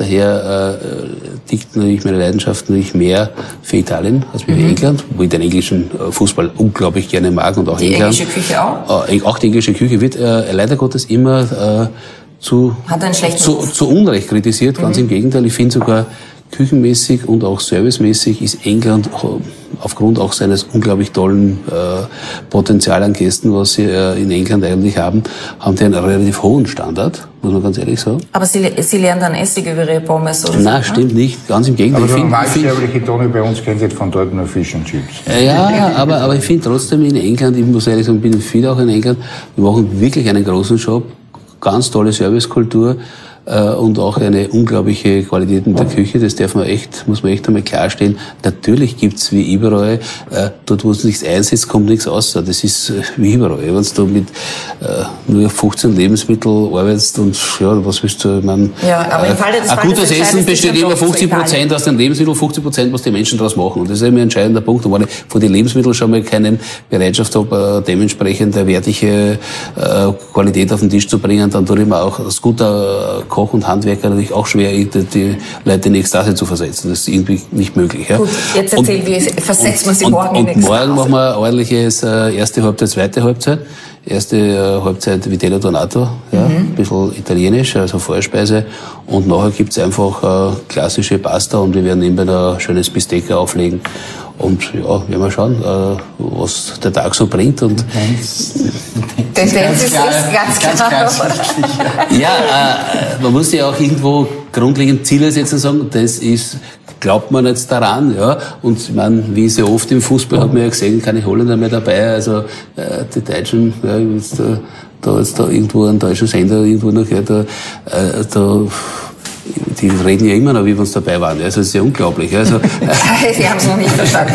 daher äh, liegt natürlich meine Leidenschaft natürlich mehr für Italien als für mhm. England, wo ich den englischen Fußball unglaublich gerne mag, und auch die England. Die englische Küche auch? Äh, auch die englische Küche wird äh, leider Gottes immer äh, zu, Hat einen schlechten zu, zu Unrecht kritisiert, ganz mhm. im Gegenteil. Ich finde sogar, küchenmäßig und auch servicemäßig ist England aufgrund auch seines unglaublich tollen äh, Potenzial an Gästen, was sie äh, in England eigentlich haben, haben die einen relativ hohen Standard, muss man ganz ehrlich sagen. Aber Sie, Sie lernen dann Essig über Ihre Pommes oder so? Nein, stimmt ne? nicht, ganz im Gegenteil. Aber der normalsterbliche Toni bei uns kennt jetzt von dort nur Fish and Chips. Ja, aber, aber ich finde trotzdem in England, ich muss ehrlich sagen, bin viel auch in England, wir machen wirklich einen großen Job, ganz tolle Servicekultur, und auch eine unglaubliche Qualität in der Küche, das darf man echt, muss man echt einmal klarstellen. Natürlich gibt's wie überall, äh, dort wo du nichts einsetzt, kommt nichts raus. Das ist äh, wie überall. Wenn du mit äh, nur fünfzehn Lebensmitteln arbeitest und ja, was willst du, ich mein, ja, aber im Falle des ein gutes Essen besteht immer fünfzig Prozent aus den Lebensmitteln, fünfzig Prozent, was die Menschen daraus machen. Und das ist eben ein entscheidender Punkt. Und wenn ich von den Lebensmitteln schon mal keine Bereitschaft habe, äh, dementsprechend eine wertige äh, Qualität auf den Tisch zu bringen, dann tue ich mir auch als guter äh, Koch und Handwerker natürlich auch schwer, die, die Leute in Ekstase zu versetzen. Das ist irgendwie nicht möglich. Ja. Gut, jetzt erzähl, und, wie versetzt man sie und, morgen und, in Ekstase? Und morgen machen wir ordentliches äh, erste Halbzeit, zweite Halbzeit. Erste äh, Halbzeit Vitello Donato, ja, mhm. ein bisschen italienisch, also Vorspeise. Und nachher gibt's einfach äh, klassische Pasta, und wir werden nebenbei ein schönes Bistecca auflegen. Und ja, werden wir schauen, äh, was der Tag so bringt. Und Tendenz ist ganz, ganz klar. Ja, äh, man muss ja auch irgendwo grundlegend Ziele setzen und sagen, das ist, glaubt man jetzt daran, ja. Und ich meine, wie so oft im Fußball hat man ja gesehen, keine Holländer mehr dabei, also äh, die Deutschen, ja, jetzt, da, da jetzt da irgendwo einen deutschen Sender irgendwo noch gehört, da, äh, da die reden ja immer noch, wie wir uns dabei waren. Also das ist ja unglaublich. Also Sie haben es noch nicht verstanden.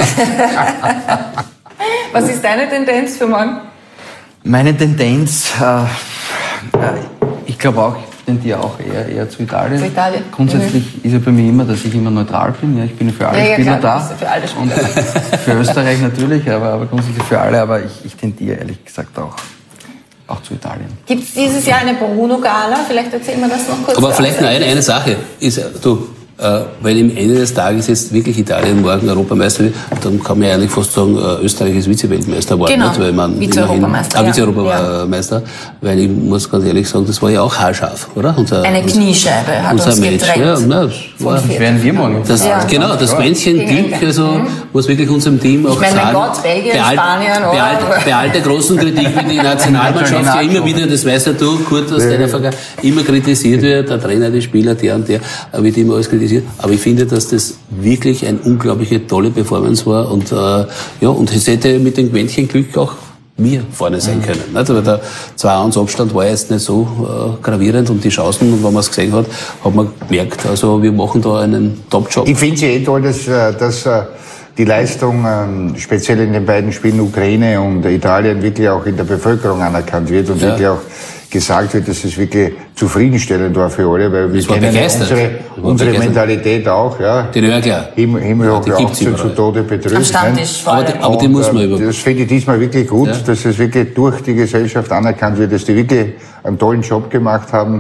Was ist deine Tendenz für morgen? Meine Tendenz, äh, ich glaube auch, tendiere auch eher, eher zu Italien. Zu Italien. Grundsätzlich mhm. ist ja bei mir immer, dass ich immer neutral bin. Ja, ich bin für alle ja, ja, Spieler klar, da. Für alle Spieler. Und für Österreich natürlich, aber, aber grundsätzlich für alle. Aber ich, ich tendiere ehrlich gesagt auch, auch zu Italien. Gibt es dieses Jahr eine Bruno-Gala? Vielleicht erzählen wir das noch kurz. Aber vielleicht noch eine, eine Sache. Ist, du, äh, weil im Ende des Tages jetzt wirklich Italien morgen Europameister wird, dann kann man ja eigentlich fast sagen, äh, Österreich ist Vize-Weltmeister geworden. Genau, weil man Vize-Europameister. Ah, Vize-Europameister, ja. Weil ich muss ganz ehrlich sagen, das war ja auch haarscharf, oder? Unser, eine Kniescheibe hat uns Match. gedrängt. Ja, na, das war, werden wir morgen. Das, ja. Genau, das Männchen Glück, also, mhm. muss wirklich unserem Team auch ich meine, sagen. Gott, Belgien, bei all, Spanien, bei, all, bei all der großen Kritik, wie die Nationalmannschaft ja immer wieder, das weißt ja du, Kurt, aus deiner Vergangenheit, immer kritisiert wird, der Trainer, die Spieler, der und der, wird immer alles kritisiert. Aber ich finde, dass das wirklich eine unglaubliche tolle Performance war und äh, ja, und es hätte mit dem Quäntchen Glück auch wir vorne sein können. Mhm. Nicht? Aber der zwei eins Abstand war jetzt nicht so äh, gravierend und die Chancen, und wenn man es gesehen hat, hat man gemerkt, also wir machen da einen Top-Job. Ich finde es eh toll, dass, dass die Leistung ähm, speziell in den beiden Spielen Ukraine und Italien wirklich auch in der Bevölkerung anerkannt wird und ja. wirklich auch gesagt wird, dass es wirklich zufriedenstellend war für alle, weil wir kennen ja unsere, unsere Mentalität auch, ja. Die ja klar. Himmel, Himmel hoch ja, zu Tode betrübt. Am Stammtisch aber, die, aber die muss man über. Das finde ich diesmal wirklich gut, ja. dass es wirklich durch die Gesellschaft anerkannt wird, dass die wirklich einen tollen Job gemacht haben.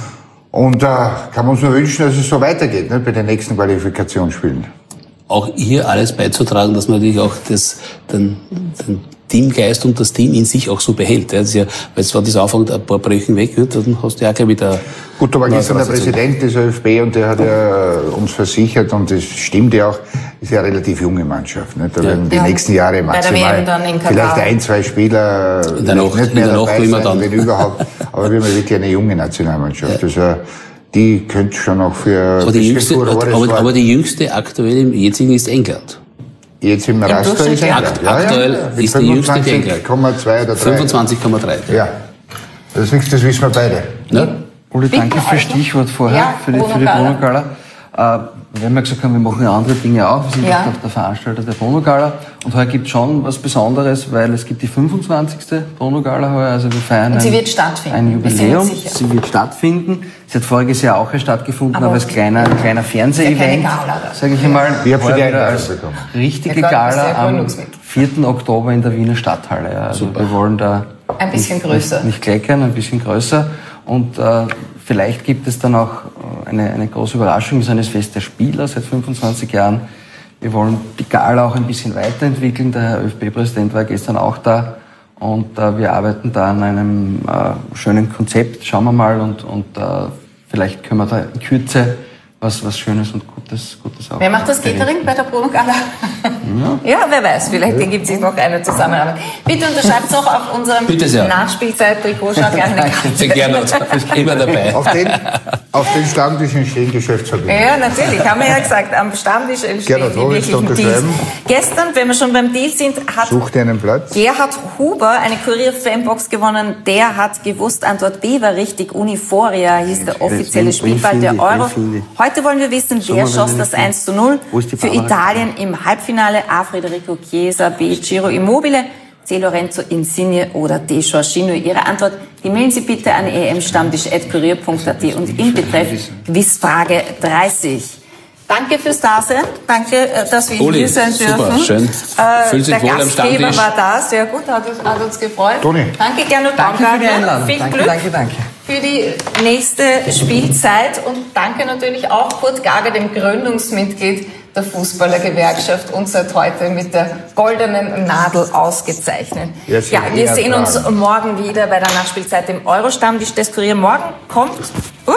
Und da äh, kann man uns nur wünschen, dass es so weitergeht, ne, bei den nächsten Qualifikationsspielen. Auch hier alles beizutragen, dass man natürlich auch das, den, den Teamgeist und das Team in sich auch so behält. Das ist ja, weil es war das Anfang ein paar Brüchen weg, dann hast du ja gleich wieder... Gut, da war gestern der Präsident des ÖFB und der hat ja uns versichert, und das stimmt ja auch, ist ja eine relativ junge Mannschaft. Nicht? Da ja. werden die ja. nächsten Jahre maximal vielleicht ein, zwei Spieler in der Nacht, nicht mehr in der dabei Nacht, sein, dann. wenn überhaupt. Aber wir haben ja wirklich eine junge Nationalmannschaft. Ja. Also, die könnte schon auch für... Aber die, jüngste, aber, aber die jüngste aktuell im jetzigen ist England. Jetzt im Raster ist England. Akt, ja, aktuell ja, ist die jüngste England. fünfundzwanzig Komma zwei oder drei. fünfundzwanzig Komma drei. Ja. Das, ist, das wissen wir beide. Ja? Uli, danke für Stichwort vorher, ja, für die, für die Bruno-Gala. Äh, wir haben ja gesagt, wir machen ja andere Dinge auch. Wir sind ja. auch der Veranstalter der Bruno-Gala. Und heute gibt es schon was Besonderes, weil es gibt die fünfundzwanzigste Bruno-Gala heuer. Also wir feiern und sie ein, wird stattfinden. ein Jubiläum. Sie wird stattfinden. Sie hat voriges Jahr auch stattgefunden, aber, aber als kleiner, ein kleiner Fernseh-Event, sage ich einmal. Wie habt ihr die Einladung als bekommen? Richtige Gala am vierten Oktober in der Wiener Stadthalle. Ja. Also wir wollen da ein bisschen nicht, größer. Nicht, nicht kleckern, ein bisschen größer. Und äh, vielleicht gibt es dann auch eine, eine große Überraschung. Wir sind das Fest der Spieler seit fünfundzwanzig Jahren. Wir wollen die Gala auch ein bisschen weiterentwickeln. Der Herr ÖFB-Präsident war gestern auch da. Und äh, wir arbeiten da an einem äh, schönen Konzept. Schauen wir mal. Und, und äh, vielleicht können wir da in Kürze was, was Schönes und Gutes, Gutes auch. Wer macht das Catering bei der Bruno-Gala? Ja. ja, wer weiß. Vielleicht ergibt sich noch eine Zusammenarbeit. Bitte unterschreibt auch auf unserem Nachspielzeit-Trikot. Schaut gerne eine Karte. Sehr gerne. Immer dabei. Auf den, auf den Stammtischen stehen Geschäftsverbindungen. Ja, natürlich. Haben wir ja gesagt. Am Stammtisch stehen Gerhard, die wirklichen Deals. Gestern, wenn wir schon beim Deal sind, hat Such dir einen Platz. Gerhard Huber eine Kurier-Fanbox gewonnen. Der hat gewusst, Antwort B war richtig. Uniforia hieß der offizielle Spielball der Euro. Heute wollen wir wissen, wer schoss das eins zu null für Italien im Halbfinale. A. Federico Chiesa, B. Ciro Immobile, C. Lorenzo Insigne oder D. Jorginho. Ihre Antwort, die mailen Sie bitte an e m stammtisch at kurier punkt a t und im Betreff Quizfrage dreißig. Danke fürs Dasein. Danke, dass wir Uli, hier sein dürfen. Super, schön. Äh, der Gastgeber war da, sehr gut, hat uns, hat uns gefreut. Toni. Danke, Gernot Danke für die Einladung. Viel danke, Glück danke, danke. für die nächste Spielzeit und danke natürlich auch Kurt Gager, dem Gründungsmitglied der Fußballergewerkschaft, und seit heute mit der goldenen Nadel ausgezeichnet. Ja, ja, wir sehen uns morgen wieder bei der Nachspielzeit im Euro-Stammtisch des Kurier. Morgen kommt uh,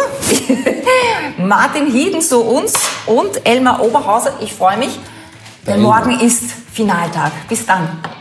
Martin Hieden zu uns und Elmar Oberhauser. Ich freue mich, denn morgen ist Finaltag. Bis dann.